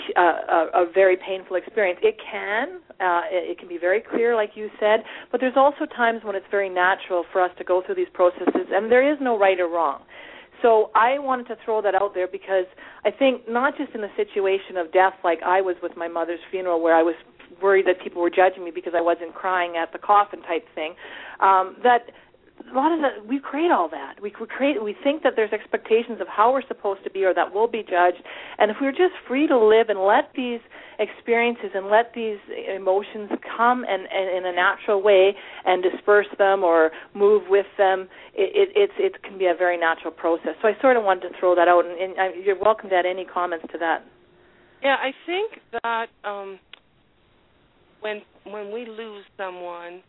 S3: a very painful experience. It can be very clear, like you said, but there's also times when it's very natural for us to go through these processes, and there is no right or wrong. So I wanted to throw that out there because I think not just in the situation of death like I was with my mother's funeral where I was worried that people were judging me because I wasn't crying at the coffin type thing, that a lot of we create all that. We think that there's expectations of how we're supposed to be or that we'll be judged. And if we're just free to live and let these experiences and let these emotions come and in a natural way and disperse them or move with them, it can be a very natural process. So I sort of wanted to throw that out, and you're welcome to add any comments to that.
S4: Yeah, I think that when we lose someone,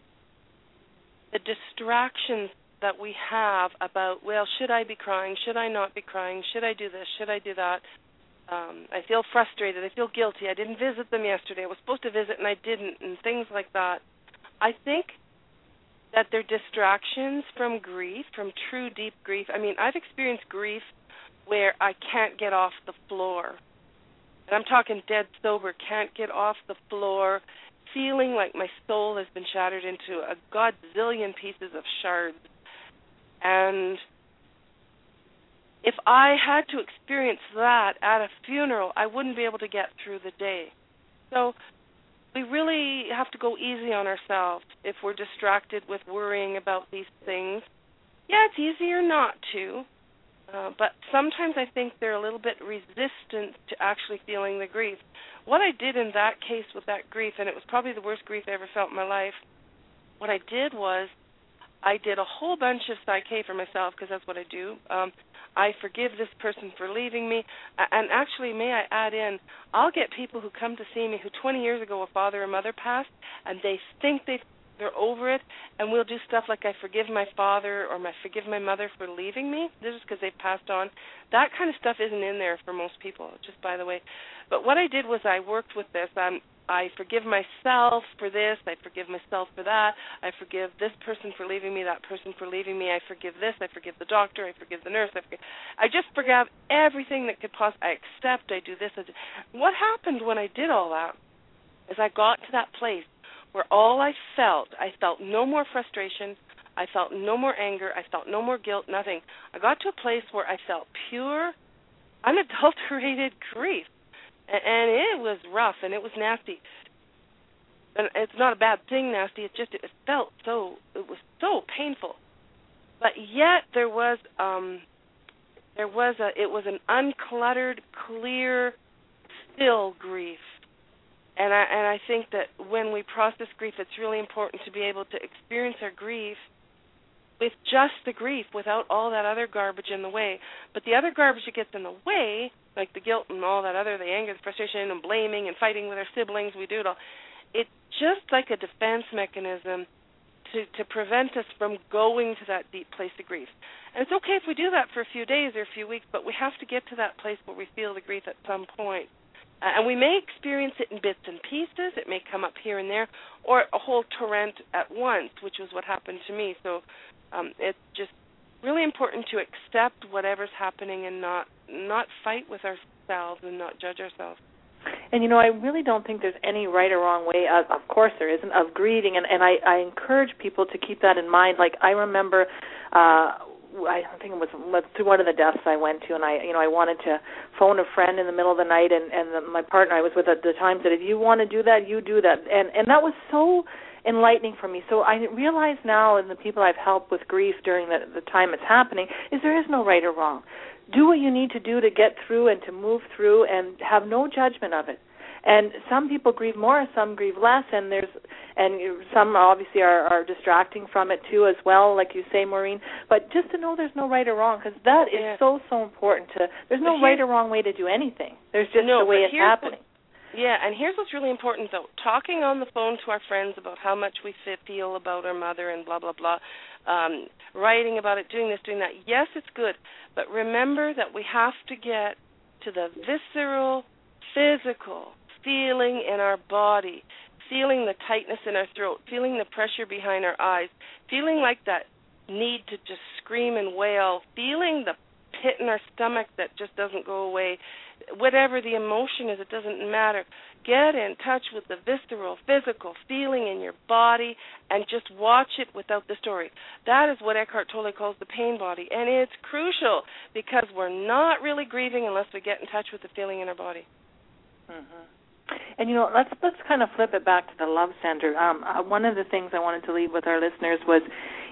S4: the distractions that we have about, well, should I be crying? Should I not be crying? Should I do this? Should I do that? I feel frustrated. I feel guilty. I didn't visit them yesterday. I was supposed to visit and I didn't, and things like that. I think that they're distractions from grief, from true deep grief. I mean, I've experienced grief where I can't get off the floor. And I'm talking dead sober, can't get off the floor, feeling like my soul has been shattered into a godzillion pieces of shards. And if I had to experience that at a funeral, I wouldn't be able to get through the day. So we really have to go easy on ourselves if we're distracted with worrying about these things. Yeah, it's easier not to, but sometimes I think they're a little bit resistant to actually feeling the grief. What I did in that case with that grief, and it was probably the worst grief I ever felt in my life, what I did was I did a whole bunch of psyche for myself, because that's what I do. I forgive this person for leaving me. And actually, may I add in, I'll get people who come to see me who 20 years ago a father or mother passed, and they think they're over it, and we'll do stuff like I forgive my father or I forgive my mother for leaving me. This is because they've passed on. That kind of stuff isn't in there for most people, just by the way. But what I did was I worked with this. I forgive myself for this. I forgive myself for that. I forgive this person for leaving me, that person for leaving me. I forgive this. I forgive the doctor. I forgive the nurse. I just forgive everything that could possibly. I accept. I do this. What happened when I did all that is I got to that place where all I felt no more frustration. I felt no more anger. I felt no more guilt, nothing. I got to a place where I felt pure, unadulterated grief. And it was rough, and it was nasty. And it's not a bad thing, nasty. It was so painful. But yet it was an uncluttered, clear, still grief. And I think that when we process grief, it's really important to be able to experience our grief with just the grief, without all that other garbage in the way. But the other garbage that gets in the way, like the guilt and all that other, the anger, the frustration, and blaming and fighting with our siblings, we do it all. It's just like a defense mechanism to prevent us from going to that deep place of grief. And it's okay if we do that for a few days or a few weeks, but we have to get to that place where we feel the grief at some point. And we may experience it in bits and pieces. It may come up here and there, or a whole torrent at once, which was what happened to me. So it's just really important to accept whatever's happening and not fight with ourselves and not judge ourselves.
S3: And, I really don't think there's any right or wrong way, of course there isn't, of grieving. And I encourage people to keep that in mind. Like, I remember, I think it was through one of the deaths I went to, and I wanted to phone a friend in the middle of the night, and my partner I was with at the time said, if you want to do that, you do that. And that was so enlightening for me. So I realize now, and the people I've helped with grief during the time it's happening, is there is no right or wrong. Do what you need to do to get through and to move through, and have no judgment of it. And some people grieve more, some grieve less, and some obviously are distracting from it too as well, like you say, Maureen. But just to know there's no right or wrong, because that is so important. There's no right or wrong way to do anything. There's just the way it's happening.
S4: And here's what's really important, though. Talking on the phone to our friends about how much we feel about our mother and blah, blah, blah, writing about it, doing this, doing that. Yes, it's good, but remember that we have to get to the visceral, physical feeling in our body, feeling the tightness in our throat, feeling the pressure behind our eyes, feeling like that need to just scream and wail, feeling the pit in our stomach that just doesn't go away. Whatever the emotion is, it doesn't matter. Get in touch with the visceral, physical feeling in your body and just watch it without the story. That is what Eckhart Tolle calls the pain body, and it's crucial because we're not really grieving unless we get in touch with the feeling in our body.
S3: Mm-hmm. And, let's kind of flip it back to the Love Center. One of the things I wanted to leave with our listeners was,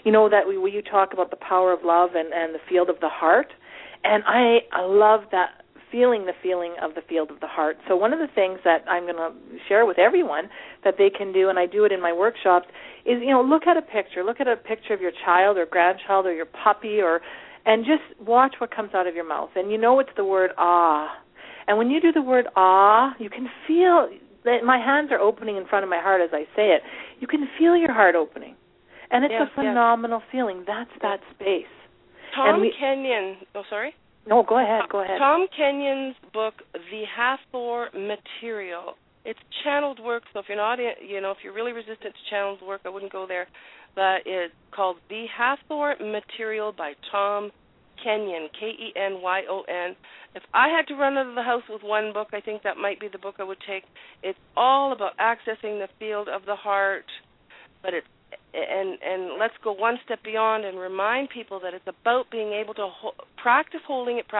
S3: you know, that you talk about the power of love and the field of the heart, and I love that feeling of the field of the heart. So one of the things that I'm going to share with everyone that they can do, and I do it in my workshops, is, you know, look at a picture of your child or grandchild or your puppy, and just watch what comes out of your mouth. And you know it's the word ah. And when you do the word ah, you can feel that my hands are opening in front of my heart as I say it. You can feel your heart opening. And it's a phenomenal feeling. That's that space.
S4: Tom Kenyon. Oh, sorry?
S3: No, go ahead.
S4: Tom Kenyon's book, The Hathor Material. It's channeled work, so if you're not, if you're really resistant to channeled work, I wouldn't go there. But it's called The Hathor Material by Tom Kenyon, Kenyon. If I had to run out of the house with one book, I think that might be the book I would take. It's all about accessing the field of the heart, but and let's go one step beyond and remind people that it's about being able to practice holding it.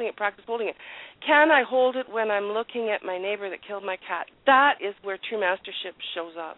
S4: Can I hold it when I'm looking at my neighbor that killed my cat? That is where true mastership shows up.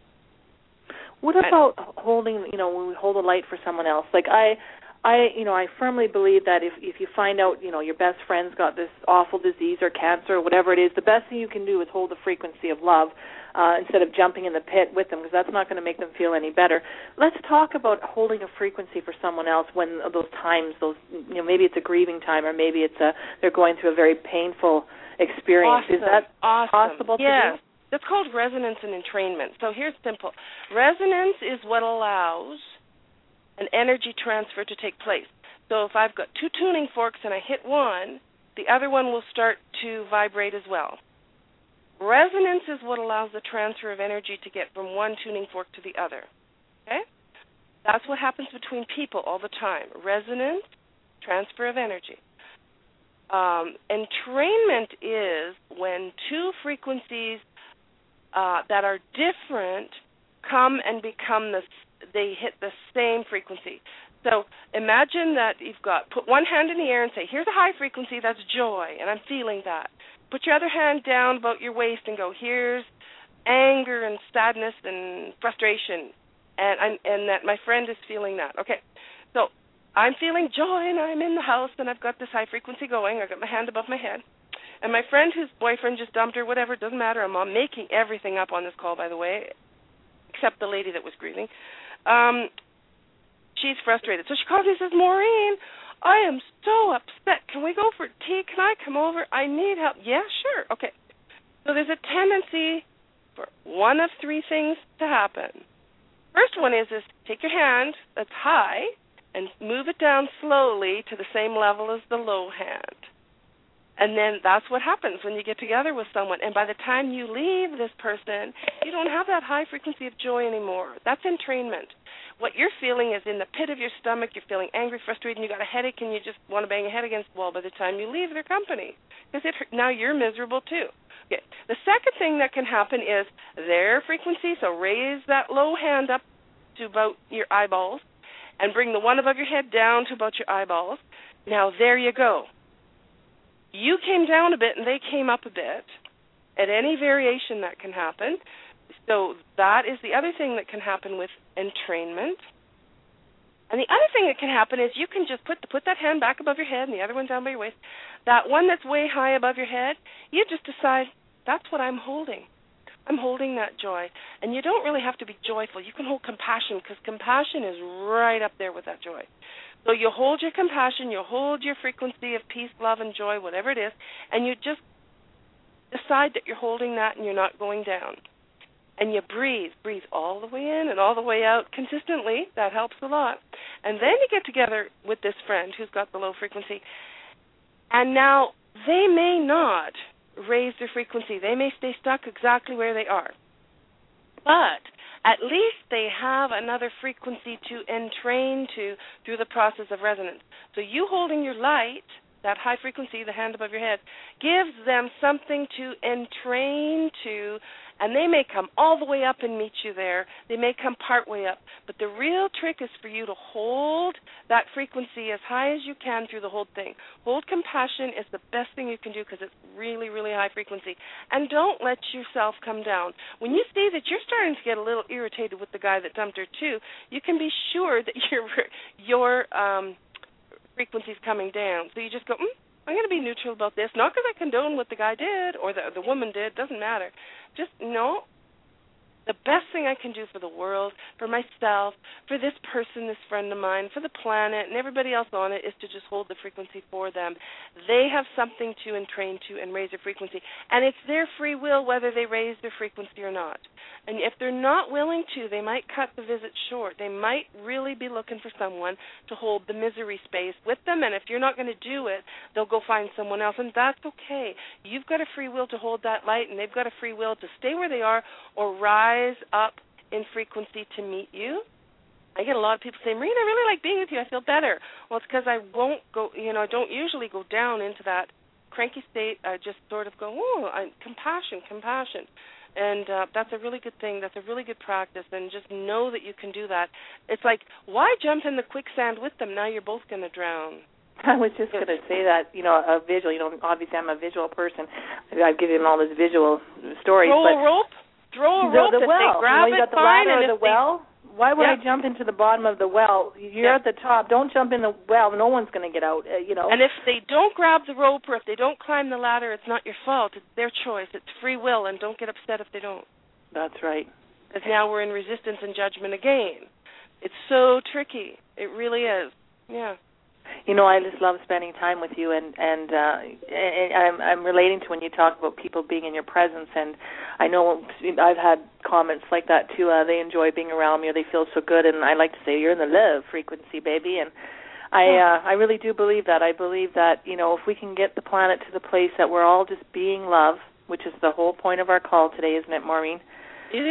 S3: What about holding, when we hold a light for someone else? Like I firmly believe that if you find out, your best friend's got this awful disease or cancer or whatever it is, the best thing you can do is hold the frequency of love instead of jumping in the pit with them, because that's not going to make them feel any better. Let's talk about holding a frequency for someone else when those times, maybe it's a grieving time or maybe they're going through a very painful experience.
S4: Awesome.
S3: Is that possible to do?
S4: That's called resonance and entrainment. So here's simple. Resonance is what allows an energy transfer to take place. So if I've got two tuning forks and I hit one, the other one will start to vibrate as well. Resonance is what allows the transfer of energy to get from one tuning fork to the other. Okay? That's what happens between people all the time. Resonance, transfer of energy. Entrainment is when two frequencies that are different come and they hit the same frequency. So imagine that put one hand in the air and say, here's a high frequency, that's joy, and I'm feeling that. Put your other hand down about your waist and go, here's anger and sadness and frustration, and that my friend is feeling that. Okay, so I'm feeling joy and I'm in the house and I've got this high frequency going. I've got my hand above my head. And my friend whose boyfriend just dumped her, whatever, it doesn't matter. I'm making everything up on this call, by the way, except the lady that was grieving. She's frustrated. So she calls me and says, Maureen, I am so upset. Can we go for tea? Can I come over? I need help. Yeah, sure. Okay. So there's a tendency for one of three things to happen. First one is take your hand that's high and move it down slowly to the same level as the low hand. And then that's what happens when you get together with someone. And by the time you leave this person, you don't have that high frequency of joy anymore. That's entrainment. What you're feeling is in the pit of your stomach. You're feeling angry, frustrated, and you got a headache, and you just want to bang your head against the wall by the time you leave their company. Because now you're miserable too. Okay. The second thing that can happen is their frequency, so raise that low hand up to about your eyeballs and bring the one above your head down to about your eyeballs. Now there you go. You came down a bit and they came up a bit at any variation that can happen. So that is the other thing that can happen with entrainment. And the other thing that can happen is you can just put that hand back above your head and the other one down by your waist. That one that's way high above your head, you just decide, that's what I'm holding. I'm holding that joy. And you don't really have to be joyful. You can hold compassion because compassion is right up there with that joy. So you hold your compassion, you hold your frequency of peace, love, and joy, whatever it is, and you just decide that you're holding that and you're not going down. And you breathe all the way in and all the way out consistently. That helps a lot. And then you get together with this friend who's got the low frequency, and now they may not raise their frequency. They may stay stuck exactly where they are. But at least they have another frequency to entrain to through the process of resonance. So you holding your light that high frequency, the hand above your head, gives them something to entrain to, and they may come all the way up and meet you there. They may come part way up. But the real trick is for you to hold that frequency as high as you can through the whole thing. Hold compassion is the best thing you can do because it's really, really high frequency. And don't let yourself come down. When you see that you're starting to get a little irritated with the guy that dumped her too, you can be sure that your frequency is coming down. So you just go, I'm going to be neutral about this, not because I condone what the guy did or the woman did, doesn't matter. Just no. The best thing I can do for the world, for myself, for this person, this friend of mine, for the planet, and everybody else on it is to just hold the frequency for them. They have something to entrain to and raise their frequency. And it's their free will whether they raise their frequency or not. And if they're not willing to, they might cut the visit short. They might really be looking for someone to hold the misery space with them. And if you're not going to do it, they'll go find someone else. And that's okay. You've got a free will to hold that light, and they've got a free will to stay where they are or rise up in frequency to meet you. I get a lot of people saying, Marina, I really like being with you. I feel better. Well, it's because I won't go, I don't usually go down into that cranky state. I just sort of go, compassion. And that's a really good thing. That's a really good practice. And just know that you can do that. It's like, why jump in the quicksand with them? Now you're both going to drown.
S3: I was just going to say that, a visual, obviously I'm a visual person. I've given all these visual stories.
S4: Throw a rope
S3: the
S4: if
S3: well.
S4: they grab
S3: you got
S4: it,
S3: the
S4: fine.
S3: ladder
S4: And
S3: or the well? Why would I jump into the bottom of the well? You're at the top. Don't jump in the well. No one's going to get out,
S4: And if they don't grab the rope or if they don't climb the ladder, it's not your fault. It's their choice. It's free will, and don't get upset if they don't.
S3: That's right.
S4: Because now we're in resistance and judgment again. It's so tricky. It really is. Yeah.
S3: I just love spending time with you, and I'm relating to when you talk about people being in your presence, and I know I've had comments like that too. They enjoy being around me, or they feel so good, and I like to say, you're in the love frequency, baby, and I really do believe that. I believe that, if we can get the planet to the place that we're all just being love, which is the whole point of our call today, isn't it, Maureen?
S4: It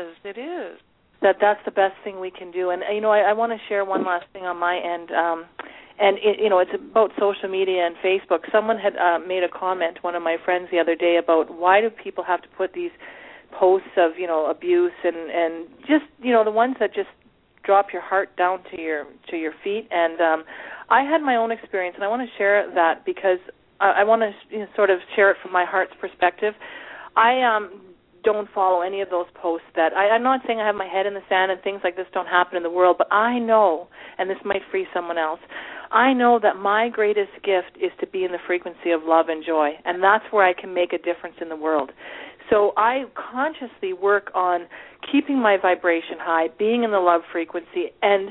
S4: is.
S3: That's the best thing we can do. And, I want to share one last thing on my end. And, it's about social media and Facebook. Someone had made a comment, one of my friends the other day, about why do people have to put these posts of, abuse and just, the ones that just drop your heart down to your feet. And I had my own experience, and I want to share that because I want to sort of share it from my heart's perspective. I don't follow any of those posts that I'm not saying I have my head in the sand and things like this don't happen in the world, but I know, and this might free someone else, I know that my greatest gift is to be in the frequency of love and joy, and that's where I can make a difference in the world. So I consciously work on keeping my vibration high, being in the love frequency, and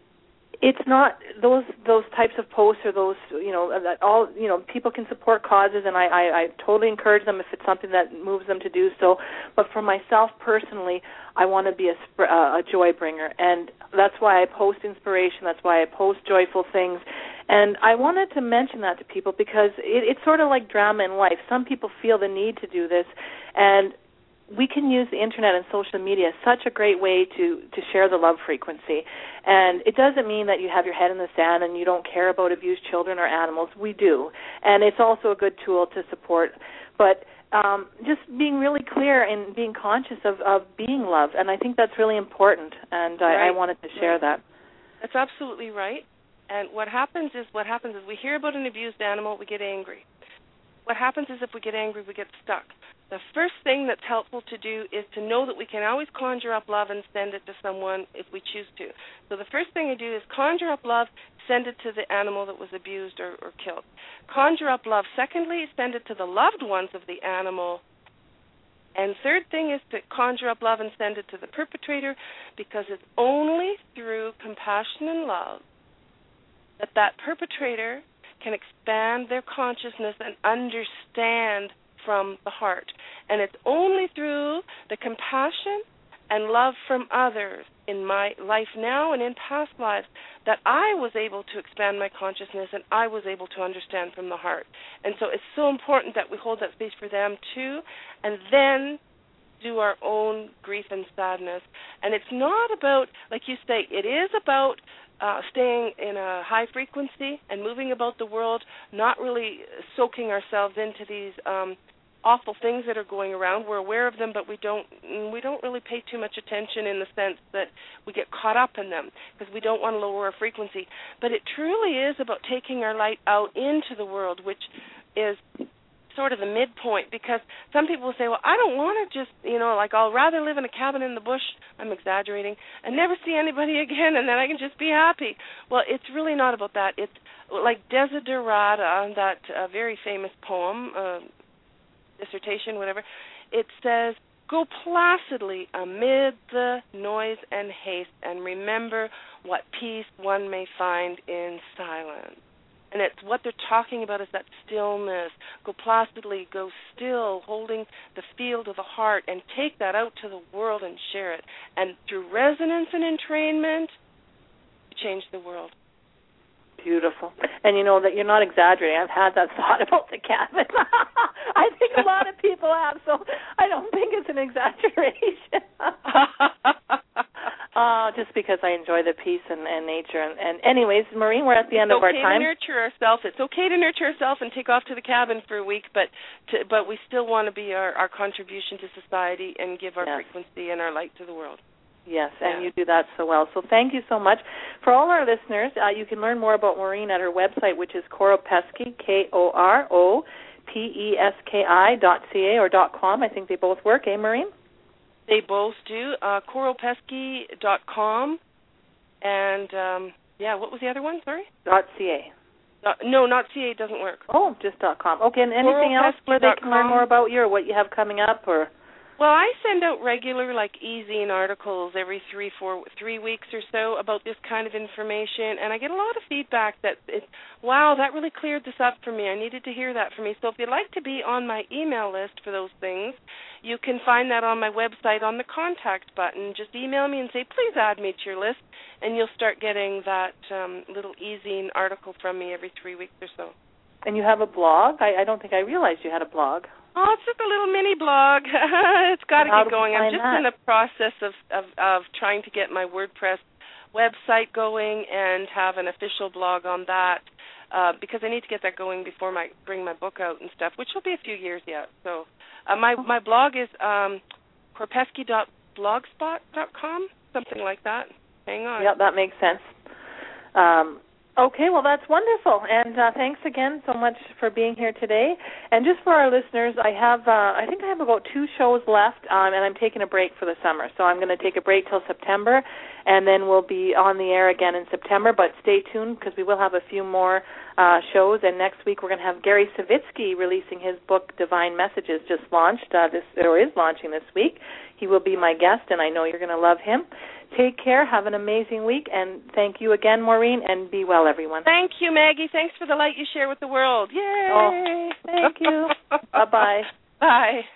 S3: it's not those types of posts or those, that all, people can support causes, and I totally encourage them if it's something that moves them to do so. But for myself personally, I want to be a joy bringer, and that's why I post inspiration. That's why I post joyful things. And I wanted to mention that to people because it's sort of like drama in life. Some people feel the need to do this, and we can use the internet and social media as such a great way to share the love frequency. And it doesn't mean that you have your head in the sand and you don't care about abused children or animals. We do. And it's also a good tool to support. But just being really clear and being conscious of being loved. And I think that's really important. And I wanted to share that.
S4: That's absolutely right. And what happens is we hear about an abused animal, we get angry. What happens is if we get angry, we get stuck. The first thing that's helpful to do is to know that we can always conjure up love and send it to someone if we choose to. So the first thing I do is conjure up love, send it to the animal that was abused or killed. Conjure up love. Secondly, send it to the loved ones of the animal. And third thing is to conjure up love and send it to the perpetrator, because it's only through compassion and love that perpetrator can expand their consciousness and understand from the heart. And it's only through the compassion and love from others in my life now and in past lives that I was able to expand my consciousness and I was able to understand from the heart. And so it's so important that we hold that space for them too, and then do our own grief and sadness. And it's not about, like you say, it is about staying in a high frequency and moving about the world, not really soaking ourselves into these awful things that are going around. We're aware of them, but we don't really pay too much attention in the sense that we get caught up in them because we don't want to lower our frequency. But it truly is about taking our light out into the world, which is sort of the midpoint, because some people will say, well, I don't want to just, I'll rather live in a cabin in the bush, I'm exaggerating, and never see anybody again, and then I can just be happy. Well, it's really not about that. It's like Desiderata, that very famous poem, dissertation, whatever, it says, go placidly amid the noise and haste, and remember what peace one may find in silence. And it's what they're talking about is that stillness. Go placidly, go still, holding the field of the heart, and take that out to the world and share it. And through resonance and entrainment, you change the world.
S3: Beautiful. And you know that you're not exaggerating. I've had that thought about the cabin. I think a lot of people have, so I don't think it's an exaggeration. Just because I enjoy the peace and nature. And anyways, Maureen, we're at the end of our time.
S4: It's okay to nurture ourselves and take off to the cabin for a week, but we still want to be our contribution to society and give our frequency and our light to the world.
S3: Yes, and you do that so well. So thank you so much. For all our listeners, you can learn more about Maureen at her website, which is Koropesky, KOROPESKI.ca or .com. I think they both work, Maureen?
S4: They both do. Koropesky.com. And, what was the other one? Sorry?
S3: .ca.
S4: No, not .ca doesn't work.
S3: Oh, just .com. Okay, and anything else where they can learn more about you or what you have coming up? Or?
S4: Well, I send out regular, e-zine articles every 3 weeks or so about this kind of information, and I get a lot of feedback that, wow, that really cleared this up for me. I needed to hear that from me. So if you'd like to be on my email list for those things, you can find that on my website on the contact button. Just email me and say, please add me to your list, and you'll start getting that little e-zine article from me every 3 weeks or so.
S3: And you have a blog? I don't think I realized you had a blog.
S4: Oh, it's just a little mini blog. It's got to get going. I'm just in the process of trying to get my WordPress website going and have an official blog on that because I need to get that going before I bring my book out and stuff, which will be a few years yet. So my blog is koropesky.blogspot.com, something like that. Hang on.
S3: Yeah, that makes sense. Okay, well, that's wonderful, and thanks again so much for being here today. And just for our listeners, I think I have about 2 shows left, and I'm taking a break for the summer. So I'm going to take a break till September, and then we'll be on the air again in September. But stay tuned because we will have a few more shows. And next week we're going to have Gary Savitsky releasing his book, Divine Messages, just launched, is launching this week. He will be my guest, and I know you're going to love him. Take care. Have an amazing week. And thank you again, Maureen, and be well, everyone.
S4: Thank you, Maggie. Thanks for the light you share with the world. Yay!
S3: Oh, thank you. Bye-bye.
S4: Bye.